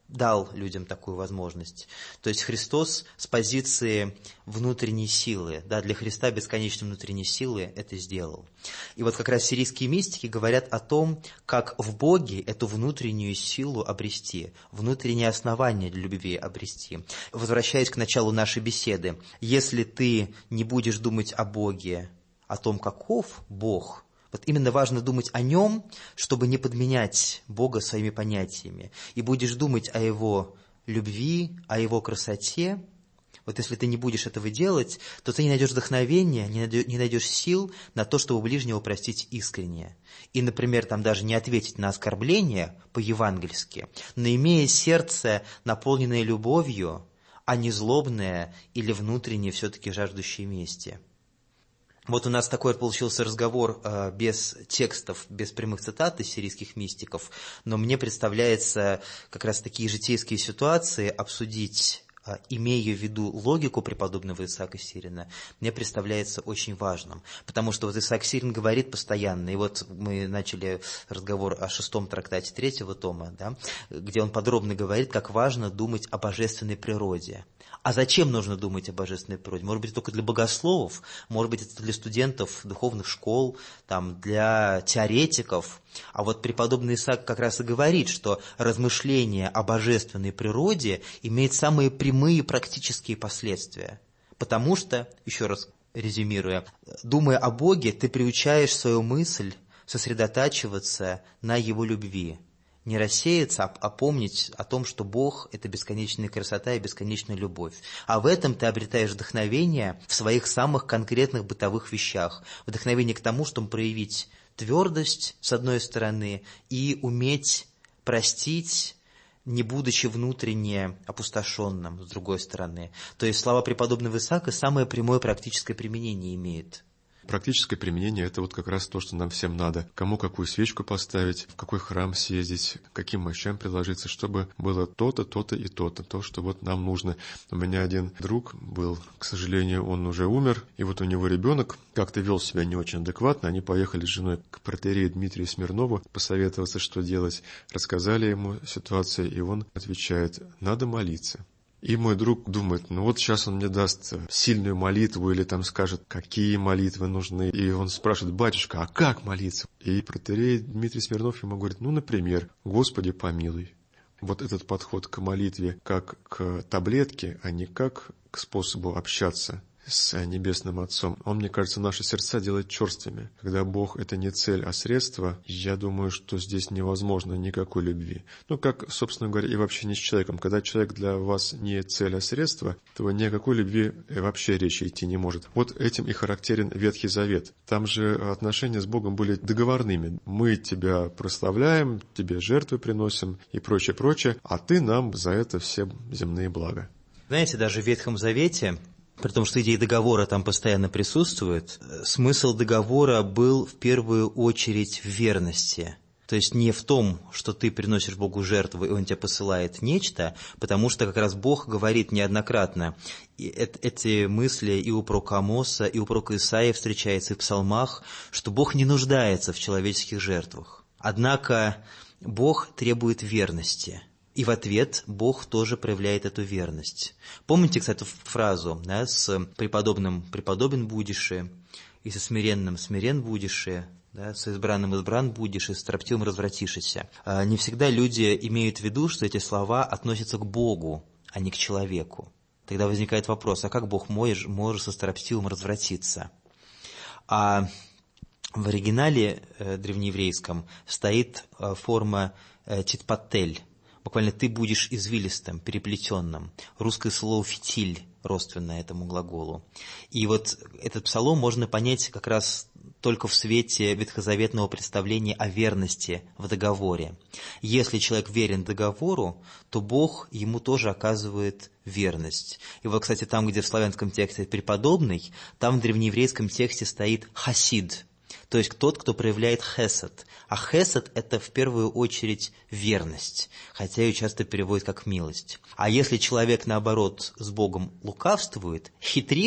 дал людям такую возможность. То есть Христос с позиции внутренней силы, да, для Христа бесконечной внутренней силы это сделал. И вот как раз сирийские мистики говорят о том, как в Боге эту внутреннюю силу обрести, внутреннее основание для любви обрести. Возвращаясь к началу нашей беседы, если ты не будешь думать о Боге, о том, каков Бог, вот именно важно думать о Нем, чтобы не подменять Бога своими понятиями. И будешь думать о Его любви, о Его красоте. Вот если ты не будешь этого делать, то ты не найдешь вдохновения, не найдешь сил на то, чтобы ближнего простить искренне. И, например, там даже не ответить на оскорбление по-евангельски, но имея сердце, наполненное любовью, а не злобное или внутренне все-таки жаждущее мести. Вот у нас такой получился разговор без текстов, без прямых цитат из сирийских мистиков, но мне представляется как раз такие житейские ситуации обсудить, имея в виду логику преподобного Исаака Сирина, мне представляется очень важным. Потому что вот Исаак Сирин говорит постоянно, и вот мы начали разговор о 6-м трактате 3-го тома, да, где он подробно говорит, как важно думать о божественной природе. А зачем нужно думать о божественной природе? Может быть, только для богословов, может быть, это для студентов духовных школ, там, для теоретиков. А вот преподобный Исаак как раз и говорит, что размышление о божественной природе имеет самые прямые практические последствия. Потому что, еще раз резюмируя, думая о Боге, ты приучаешь свою мысль сосредотачиваться на Его любви. Не рассеяться, а помнить о том, что Бог – это бесконечная красота и бесконечная любовь. А в этом ты обретаешь вдохновение в своих самых конкретных бытовых вещах. Вдохновение к тому, чтобы проявить твердость, с одной стороны, и уметь простить, не будучи внутренне опустошенным, с другой стороны. То есть слова преподобного Исаака самое прямое практическое применение имеют. Практическое применение – это вот как раз то, что нам всем надо. Кому какую свечку поставить, в какой храм съездить, каким мощам приложиться, чтобы было то-то, то-то и то-то, то, что вот нам нужно. У меня один друг был, к сожалению, он уже умер, и вот у него ребенок как-то вел себя не очень адекватно. Они поехали с женой к протоиерею Дмитрию Смирнову посоветоваться, что делать. Рассказали ему ситуацию, и он отвечает: надо молиться. И мой друг думает, ну вот сейчас он мне даст сильную молитву или там скажет, какие молитвы нужны. И он спрашивает: батюшка, а как молиться? И протоиерей Дмитрий Смирнов ему говорит: ну, например, Господи помилуй. Вот этот подход к молитве как к таблетке, а не как к способу общаться с Небесным Отцом, он, мне кажется, наши сердца делает черствыми. Когда Бог – это не цель, а средство, я думаю, что здесь невозможно никакой любви. Ну, как, собственно говоря, и вообще не с человеком. Когда человек для вас не цель, а средство, то ни о какой любви вообще речи идти не может. Вот этим и характерен Ветхий Завет. Там же отношения с Богом были договорными. Мы тебя прославляем, тебе жертвы приносим и прочее, прочее, а ты нам за это все земные блага. Знаете, даже в Ветхом Завете, при том, что идея договора там постоянно присутствует, смысл договора был в первую очередь в верности. То есть не в том, что ты приносишь Богу жертву, и Он тебе посылает нечто, потому что как раз Бог говорит неоднократно. И эти мысли и у пророка Амоса, и у пророка Исаии встречаются и в псалмах, что Бог не нуждается в человеческих жертвах. Однако Бог требует верности. И в ответ Бог тоже проявляет эту верность. Помните, кстати, фразу, да, с преподобным преподобен будешь, и со смиренным смирен будешь, да, с избранным избран будешь, и с строптивым развратишься. Не всегда люди имеют в виду, что эти слова относятся к Богу, а не к человеку. Тогда возникает вопрос, а как Бог может со строптивым развратиться? А в оригинале древнееврейском стоит форма титпатель. Буквально ты будешь извилистым, переплетенным. Русское слово «фитиль» родственно этому глаголу. И вот этот псалом можно понять как раз только в свете ветхозаветного представления о верности в договоре. Если человек верен договору, то Бог ему тоже оказывает верность. И вот, кстати, там, где в славянском тексте преподобный, там в древнееврейском тексте стоит хасид, то есть тот, кто проявляет хесед. А хесед – это в первую очередь верность, хотя ее часто переводят как милость. А если человек, наоборот, с Богом лукавствует, хитрит,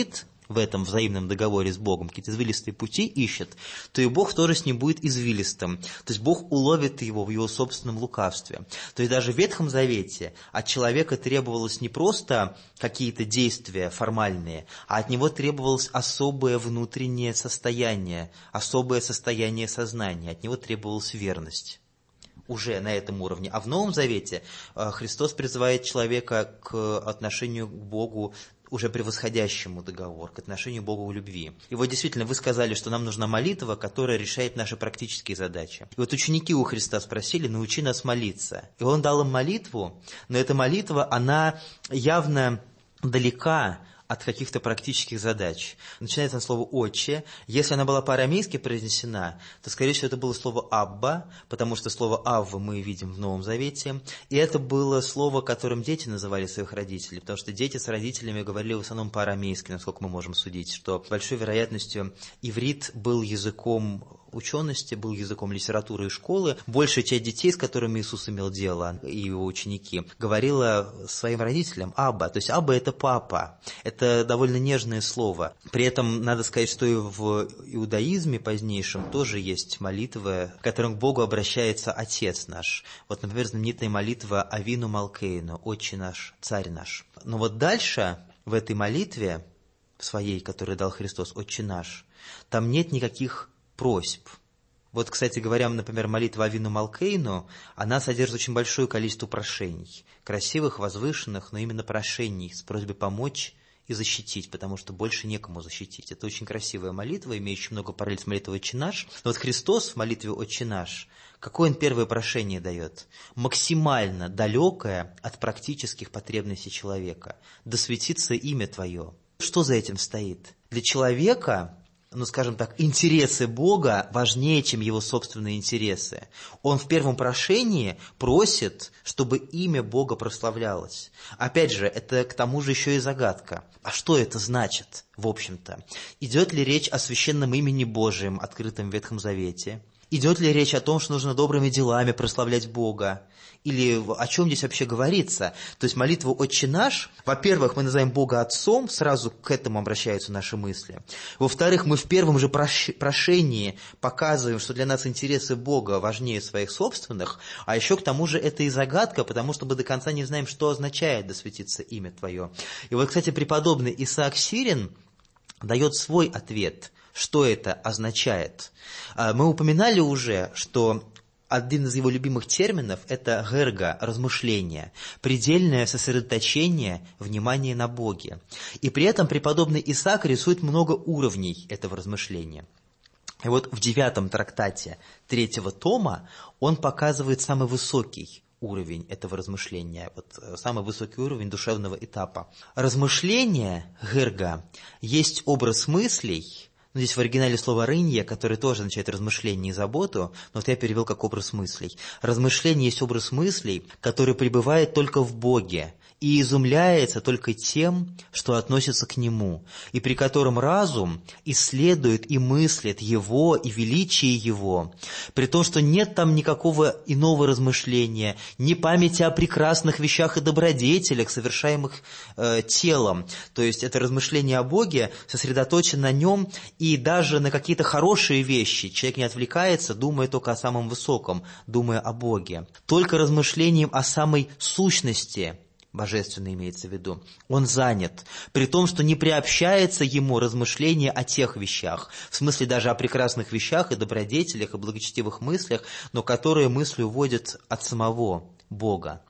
в этом взаимном договоре с Богом, какие-то извилистые пути ищет, то и Бог тоже с ним будет извилистым. То есть Бог уловит его в его собственном лукавстве. То есть даже в Ветхом Завете от человека требовалось не просто какие-то действия формальные, а от него требовалось особое внутреннее состояние, особое состояние сознания, от него требовалась верность. Уже на этом уровне. А в Новом Завете Христос призывает человека к отношению к Богу, уже превосходящему договор, к отношению к Богу в любви. И вот действительно, вы сказали, что нам нужна молитва, которая решает наши практические задачи. И вот ученики у Христа спросили: научи нас молиться. И Он дал им молитву, но эта молитва, она явно далека от каких-то практических задач. Начинается на слово «отче». Если она была по-арамейски произнесена, то, скорее всего, это было слово «абба», потому что слово «авва» мы видим в Новом Завете. И это было слово, которым дети называли своих родителей, потому что дети с родителями говорили в основном по-арамейски, насколько мы можем судить, что с большой вероятностью иврит был языком учености, был языком литературы и школы. Большая часть детей, с которыми Иисус имел дело, и его ученики, говорила своим родителям «абба». То есть «абба» – это папа. Это довольно нежное слово. При этом надо сказать, что и в иудаизме позднейшем тоже есть молитва, к которой к Богу обращается Отец наш. Вот, например, знаменитая молитва «Авину Малкейну», «Отче наш, Царь наш». Но вот дальше в этой молитве своей, которую дал Христос, «Отче наш», там нет никаких просьб. Вот, кстати говоря, например, молитва Авину Малкейну, она содержит очень большое количество прошений, красивых, возвышенных, но именно прошений с просьбой помочь и защитить, потому что больше некому защитить. Это очень красивая молитва, имеющая много параллелей с молитвой «Отче наш». Но вот Христос в молитве «Отче наш», какое Он первое прошение дает? Максимально далекое от практических потребностей человека. «Да светится имя Твое». Что за этим стоит? Для человека, скажем так, интересы Бога важнее, чем его собственные интересы. Он в первом прошении просит, чтобы имя Бога прославлялось. Опять же, это к тому же еще и загадка. А что это значит, в общем-то? Идет ли речь о священном имени Божьем, открытом в Ветхом Завете? Идет ли речь о том, что нужно добрыми делами прославлять Бога? Или о чем здесь вообще говорится? То есть молитва «Отче наш», во-первых, мы называем Бога Отцом, сразу к этому обращаются наши мысли. Во-вторых, мы в первом же прошении показываем, что для нас интересы Бога важнее своих собственных, а еще к тому же это и загадка, потому что мы до конца не знаем, что означает «да светится имя Твое». И вот, кстати, преподобный Исаак Сирин дает свой ответ, что это означает. Мы упоминали уже, что один из его любимых терминов – это герга, размышление, предельное сосредоточение внимания на Боге. И при этом преподобный Исаак рисует много уровней этого размышления. И вот в 9-м трактате 3-го тома он показывает самый высокий уровень этого размышления, вот самый высокий уровень душевного этапа. Размышление, герга, есть образ мыслей. Здесь в оригинале слово «рынья», которое тоже означает размышление и заботу, но вот я перевел как образ мыслей. Размышление есть образ мыслей, который пребывает только в Боге и изумляется только тем, что относится к Нему, и при котором разум исследует и мыслит Его и величие Его, при том, что нет там никакого иного размышления, ни памяти о прекрасных вещах и добродетелях, совершаемых телом. То есть это размышление о Боге сосредоточено на Нем, и даже на какие-то хорошие вещи человек не отвлекается, думая только о самом высоком, думая о Боге. Только размышлением о самой сущности, божественно имеется в виду, он занят, при том, что не приобщается ему размышление о тех вещах, в смысле даже о прекрасных вещах и добродетелях, и благочестивых мыслях, но которые мысли уводят от самого Бога.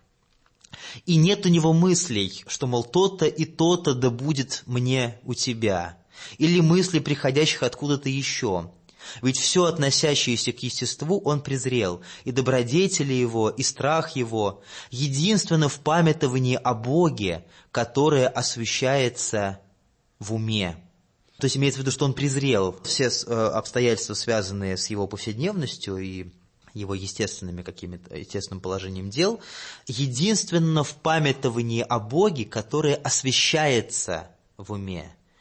И нет у него мыслей, что, мол, то-то и то-то да будет мне у тебя, или мысли, приходящих откуда-то еще. Ведь все, относящееся к естеству, он презрел, и добродетели его, и страх его, единственно в памятовании о Боге, которое освящается в уме. То есть имеется в виду, что он презрел все обстоятельства, связанные с его повседневностью и его естественным положением дел, единственно в памятовании о Боге, которое освящается в уме.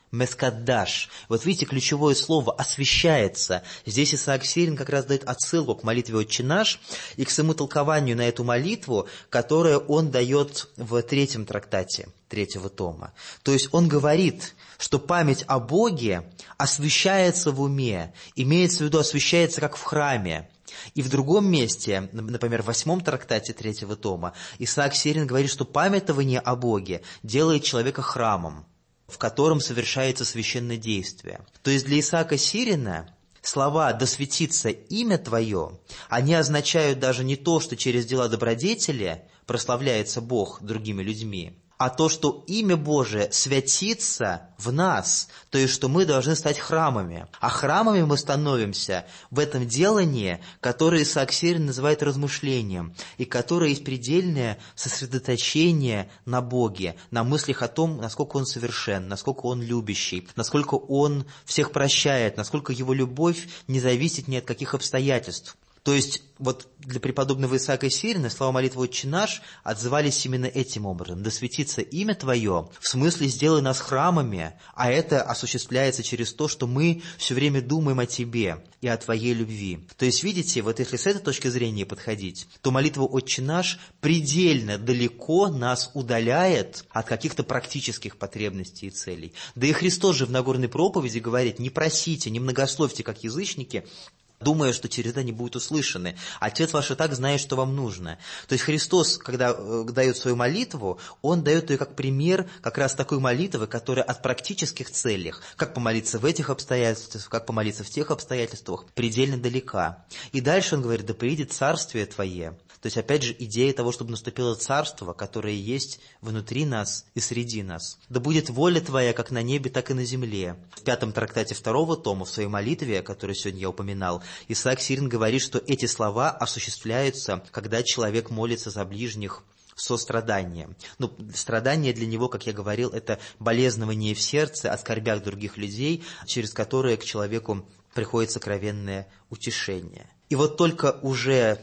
Мескаддаш. Вот видите, ключевое слово «освящается». Здесь Исаак Сирин как раз дает отсылку к молитве «Отче наш» и к своему толкованию на эту молитву, которое он дает в 3-м трактате 3-го тома. То есть он говорит, что память о Боге освящается в уме, имеется в виду освящается как в храме. И в другом месте, например, в 8-м трактате 3-го тома, Исаак Сирин говорит, что памятование о Боге делает человека храмом, в котором совершается священное действие. То есть для Исаака Сирина слова «да светится имя Твое», они означают даже не то, что через дела добродетели прославляется Бог другими людьми, а то, что имя Божие святится в нас, то есть, что мы должны стать храмами. А храмами мы становимся в этом делании, которое Исаак Сирин называет размышлением, и которое есть предельное сосредоточение на Боге, на мыслях о том, насколько Он совершен, насколько Он любящий, насколько Он всех прощает, насколько Его любовь не зависит ни от каких обстоятельств. То есть, вот для преподобного Исаака Сирина слова молитвы «Отче наш» отзывались именно этим образом. «Да светится имя Твое», в смысле «сделай нас храмами», а это осуществляется через то, что мы все время думаем о Тебе и о Твоей любви. То есть, видите, вот если с этой точки зрения подходить, то молитва «Отче наш» предельно далеко нас удаляет от каких-то практических потребностей и целей. Да и Христос же в Нагорной проповеди говорит: «Не просите, не многословьте, как язычники, думая, что через это они будут услышаны. Отец ваш и так знает, что вам нужно». То есть Христос, когда дает свою молитву, Он дает ее как пример как раз такой молитвы, которая от практических целей, как помолиться в этих обстоятельствах, как помолиться в тех обстоятельствах, предельно далека. И дальше Он говорит: «Да приидет царствие Твое». То есть, опять же, идея того, чтобы наступило царство, которое есть внутри нас и среди нас. «Да будет воля Твоя как на небе, так и на земле». В 5-м трактате 2-го тома, в своей молитве, которую сегодня я упоминал, Исаак Сирин говорит, что эти слова осуществляются, когда человек молится за ближних в сострадании. Но страдание для него, как я говорил, это болезнование в сердце о скорбях других людей, через которые к человеку приходит сокровенное утешение. И вот только уже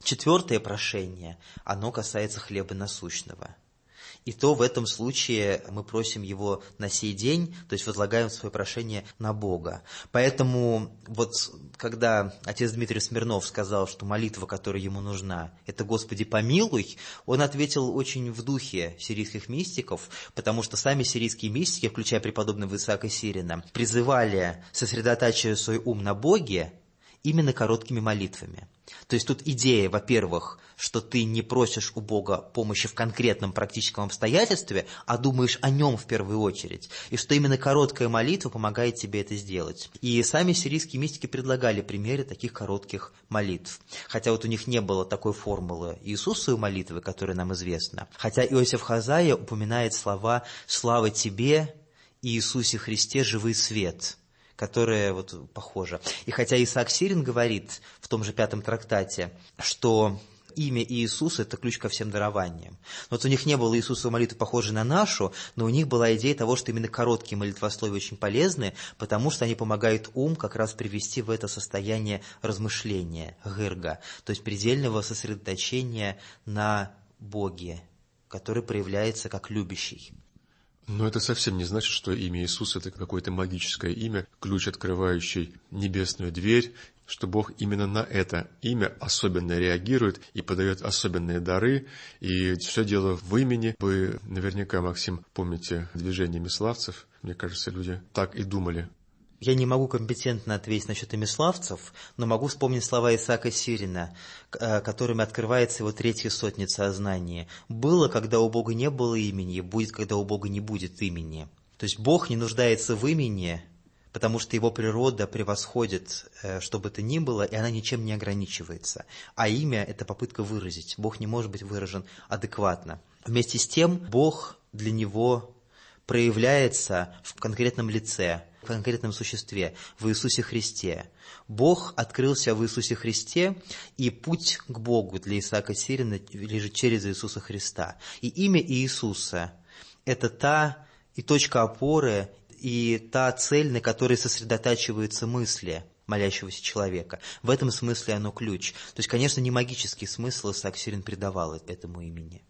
4-е прошение, оно касается хлеба насущного. И то в этом случае мы просим его на сей день, то есть возлагаем свое прошение на Бога. Поэтому вот когда отец Дмитрий Смирнов сказал, что молитва, которая ему нужна, это «Господи, помилуй», он ответил очень в духе сирийских мистиков, потому что сами сирийские мистики, включая преподобного Исаака Сирина, призывали сосредотачивая свой ум на Боге именно короткими молитвами. То есть тут идея, во-первых, что ты не просишь у Бога помощи в конкретном практическом обстоятельстве, а думаешь о Нем в первую очередь, и что именно короткая молитва помогает тебе это сделать. И сами сирийские мистики предлагали примеры таких коротких молитв. Хотя вот у них не было такой формулы Иисусовой молитвы, которая нам известна. Хотя Иосиф Хаззая упоминает слова «Слава Тебе, Иисусе Христе, живый свет», которая вот похожа. И хотя Исаак Сирин говорит в том же 5-м трактате, что имя Иисуса – это ключ ко всем дарованиям. Вот у них не было Иисусовой молитвы, похожей на нашу, но у них была идея того, что именно короткие молитвословия очень полезны, потому что они помогают ум как раз привести в это состояние размышления, гырга, то есть предельного сосредоточения на Боге, который проявляется как любящий. Но это совсем не значит, что имя Иисус – это какое-то магическое имя, ключ, открывающий небесную дверь, что Бог именно на это имя особенно реагирует и подает особенные дары, и все дело в имени. Вы наверняка, Максим, помните движение миславцев. Мне кажется, люди так и думали. Я не могу компетентно ответить насчет имиславцев, но могу вспомнить слова Исаака Сирина, которыми открывается его 3-я сотница о знании. «Было, когда у Бога не было имени, и будет, когда у Бога не будет имени». То есть Бог не нуждается в имени, потому что его природа превосходит что бы то ни было, и она ничем не ограничивается. А имя – это попытка выразить. Бог не может быть выражен адекватно. Вместе с тем Бог для него проявляется в конкретном лице, в конкретном существе, в Иисусе Христе. Бог открылся в Иисусе Христе, и путь к Богу для Исаака Сирина лежит через Иисуса Христа. И имя Иисуса – это та и точка опоры, и та цель, на которой сосредотачиваются мысли молящегося человека. В этом смысле оно ключ. То есть, конечно, не магический смысл Исаак Сирин придавал этому имени.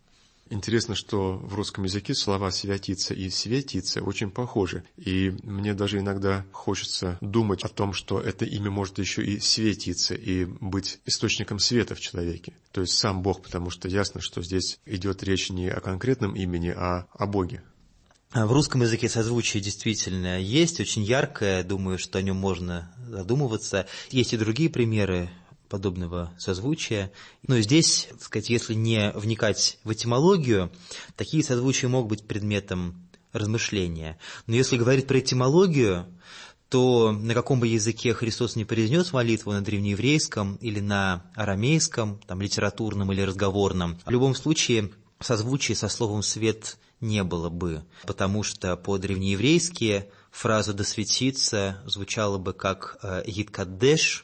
Интересно, что в русском языке слова «святиться» и «светиться» очень похожи. И мне даже иногда хочется думать о том, что это имя может еще и светиться, и быть источником света в человеке. То есть сам Бог, потому что ясно, что здесь идет речь не о конкретном имени, а о Боге. В русском языке созвучие действительно есть, очень яркое, думаю, что о нем можно задумываться. Есть и другие примеры подобного созвучия. Но здесь, так сказать, если не вникать в этимологию, такие созвучия могут быть предметом размышления. Но если говорить про этимологию, то на каком бы языке Христос не произнес молитву, на древнееврейском или на арамейском, там, литературном или разговорном, в любом случае созвучия со словом «свет» не было бы, потому что по-древнееврейски фраза «да светится» звучала бы как «yitkaddesh»,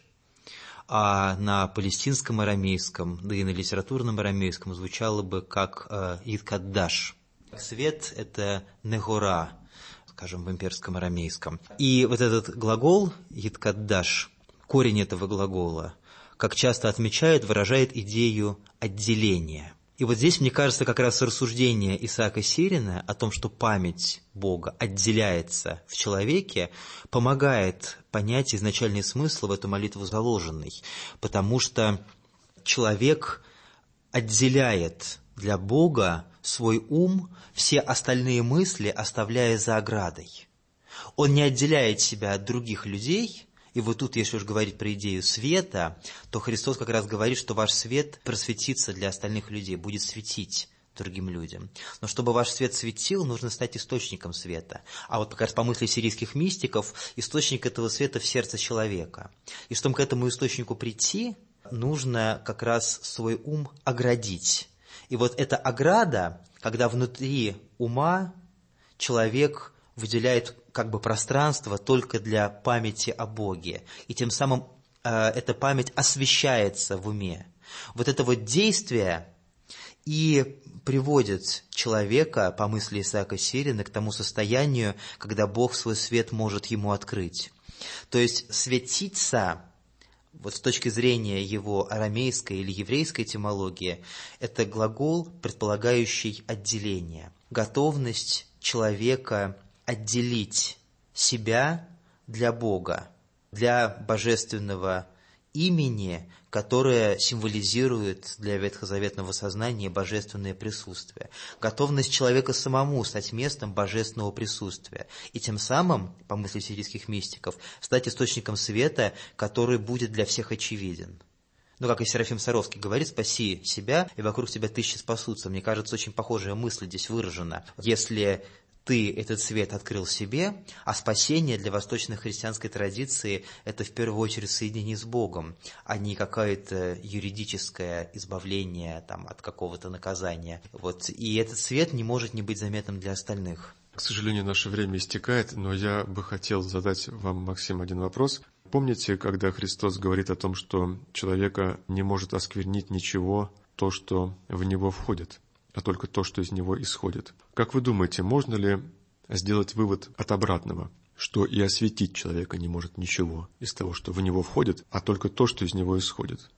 а на палестинском арамейском, да и на литературном арамейском звучало бы как «yitkaddash». Свет – это «негора», скажем, в имперском арамейском. И вот этот глагол «yitkaddash», корень этого глагола, как часто отмечают, выражает идею отделения. И вот здесь, мне кажется, как раз рассуждение Исаака Сирина о том, что память Бога отделяется в человеке, помогает понять изначальный смысл в эту молитву заложенный, потому что человек отделяет для Бога свой ум, все остальные мысли оставляя за оградой. Он не отделяет себя от других людей. И вот тут, если уж говорить про идею света, то Христос как раз говорит, что ваш свет просветится для остальных людей, будет светить другим людям. Но чтобы ваш свет светил, нужно стать источником света. А вот как раз по мысли сирийских мистиков, источник этого света в сердце человека. И чтобы к этому источнику прийти, нужно как раз свой ум оградить. И вот эта ограда, когда внутри ума человек выделяет как бы пространство только для памяти о Боге, и тем самым эта память освещается в уме. Вот это вот действие и приводит человека, по мысли Исаака Сирина, к тому состоянию, когда Бог свой свет может ему открыть. То есть светиться, вот с точки зрения его арамейской или еврейской этимологии, это глагол, предполагающий отделение, готовность человека отделить себя для Бога, для божественного имени, которое символизирует для ветхозаветного сознания божественное присутствие. Готовность человека самому стать местом божественного присутствия. И тем самым, по мысли сирийских мистиков, стать источником света, который будет для всех очевиден. Ну, как и Серафим Саровский говорит, спаси себя, и вокруг тебя тысячи спасутся. Мне кажется, очень похожая мысль здесь выражена. Если ты этот свет открыл себе, а спасение для восточной христианской традиции – это в первую очередь соединение с Богом, а не какое-то юридическое избавление там, от какого-то наказания. Вот. И этот свет не может не быть заметным для остальных. К сожалению, наше время истекает, но я бы хотел задать вам, Максим, один вопрос. Помните, когда Христос говорит о том, что человека не может осквернить ничего, то, что в него входит, а только то, что из него исходит? Как вы думаете, можно ли сделать вывод от обратного, что и осветить человека не может ничего из того, что в него входит, а только то, что из него исходит?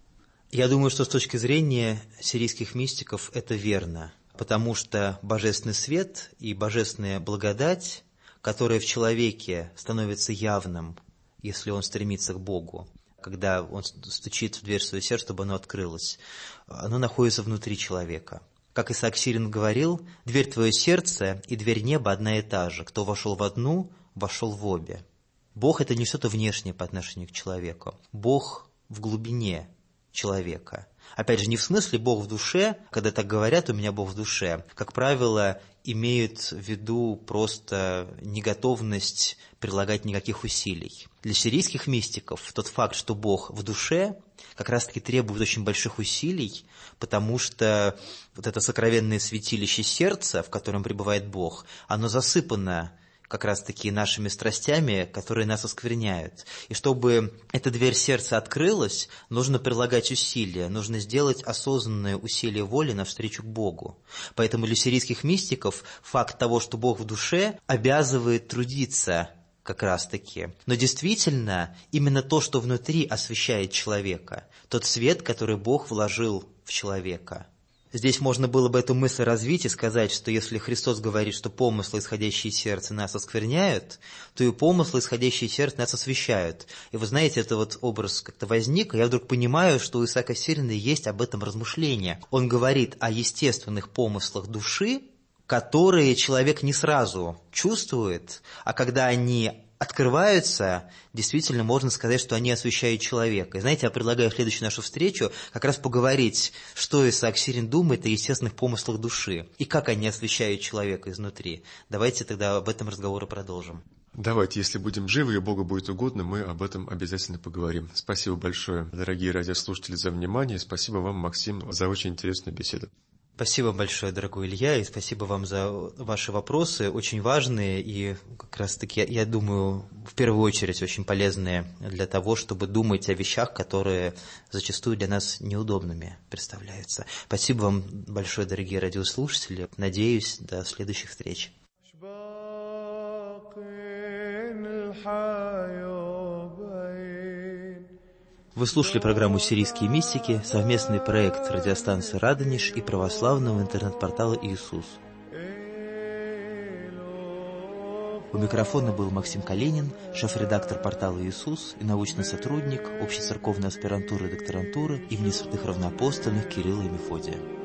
Я думаю, что с точки зрения сирийских мистиков это верно, потому что божественный свет и божественная благодать, которая в человеке становится явным, если он стремится к Богу, когда он стучит в дверь своего сердца, чтобы оно открылось, оно находится внутри человека. Как Исаак Сирин говорил, дверь твое сердце и дверь неба одна и та же. Кто вошел в одну, вошел в обе. Бог – это не что-то внешнее по отношению к человеку. Бог в глубине человека. Опять же, не в смысле Бог в душе, когда так говорят, у меня Бог в душе. Как правило, имеют в виду просто неготовность прилагать никаких усилий. Для сирийских мистиков тот факт, что Бог в душе, как раз-таки требует очень больших усилий, потому что вот это сокровенное святилище сердца, в котором пребывает Бог, оно засыпано как раз-таки нашими страстями, которые нас оскверняют. И чтобы эта дверь сердца открылась, нужно прилагать усилия, нужно сделать осознанное усилие воли навстречу к Богу. Поэтому для сирийских мистиков факт того, что Бог в душе, обязывает трудиться как раз-таки. Но действительно, именно то, что внутри освещает человека, тот свет, который Бог вложил в человека, Здесь можно было бы эту мысль развить и сказать, что если Христос говорит, что помыслы, исходящие из сердца, нас оскверняют, то и помыслы, исходящие из сердца, нас освящают. И вы знаете, это вот образ как-то возник, и я вдруг понимаю, что у Исаака Сирина есть об этом размышление. Он говорит о естественных помыслах души, которые человек не сразу чувствует, а когда они открываются, действительно можно сказать, что они освещают человека. И знаете, я предлагаю в следующую нашу встречу как раз поговорить, что Исаак Сирин думает о естественных помыслах души и как они освещают человека изнутри. Давайте тогда об этом разговор продолжим. Давайте, если будем живы и Богу будет угодно, мы об этом обязательно поговорим. Спасибо большое, дорогие радиослушатели, за внимание. Спасибо вам, Максим, за очень интересную беседу. Спасибо большое, дорогой Илья, и спасибо вам за ваши вопросы, очень важные и как раз-таки, я думаю, в первую очередь очень полезные для того, чтобы думать о вещах, которые зачастую для нас неудобными представляются. Спасибо вам большое, дорогие радиослушатели. Надеюсь, до следующих встреч. Вы слушали программу «Сирийские мистики», совместный проект радиостанции «Радонеж» и православного интернет-портала «Иисус». У микрофона был Максим Калинин, шеф-редактор портала «Иисус» и научный сотрудник общецерковной аспирантуры и докторантуры имени святых равноапостольных Кирилла и Мефодия.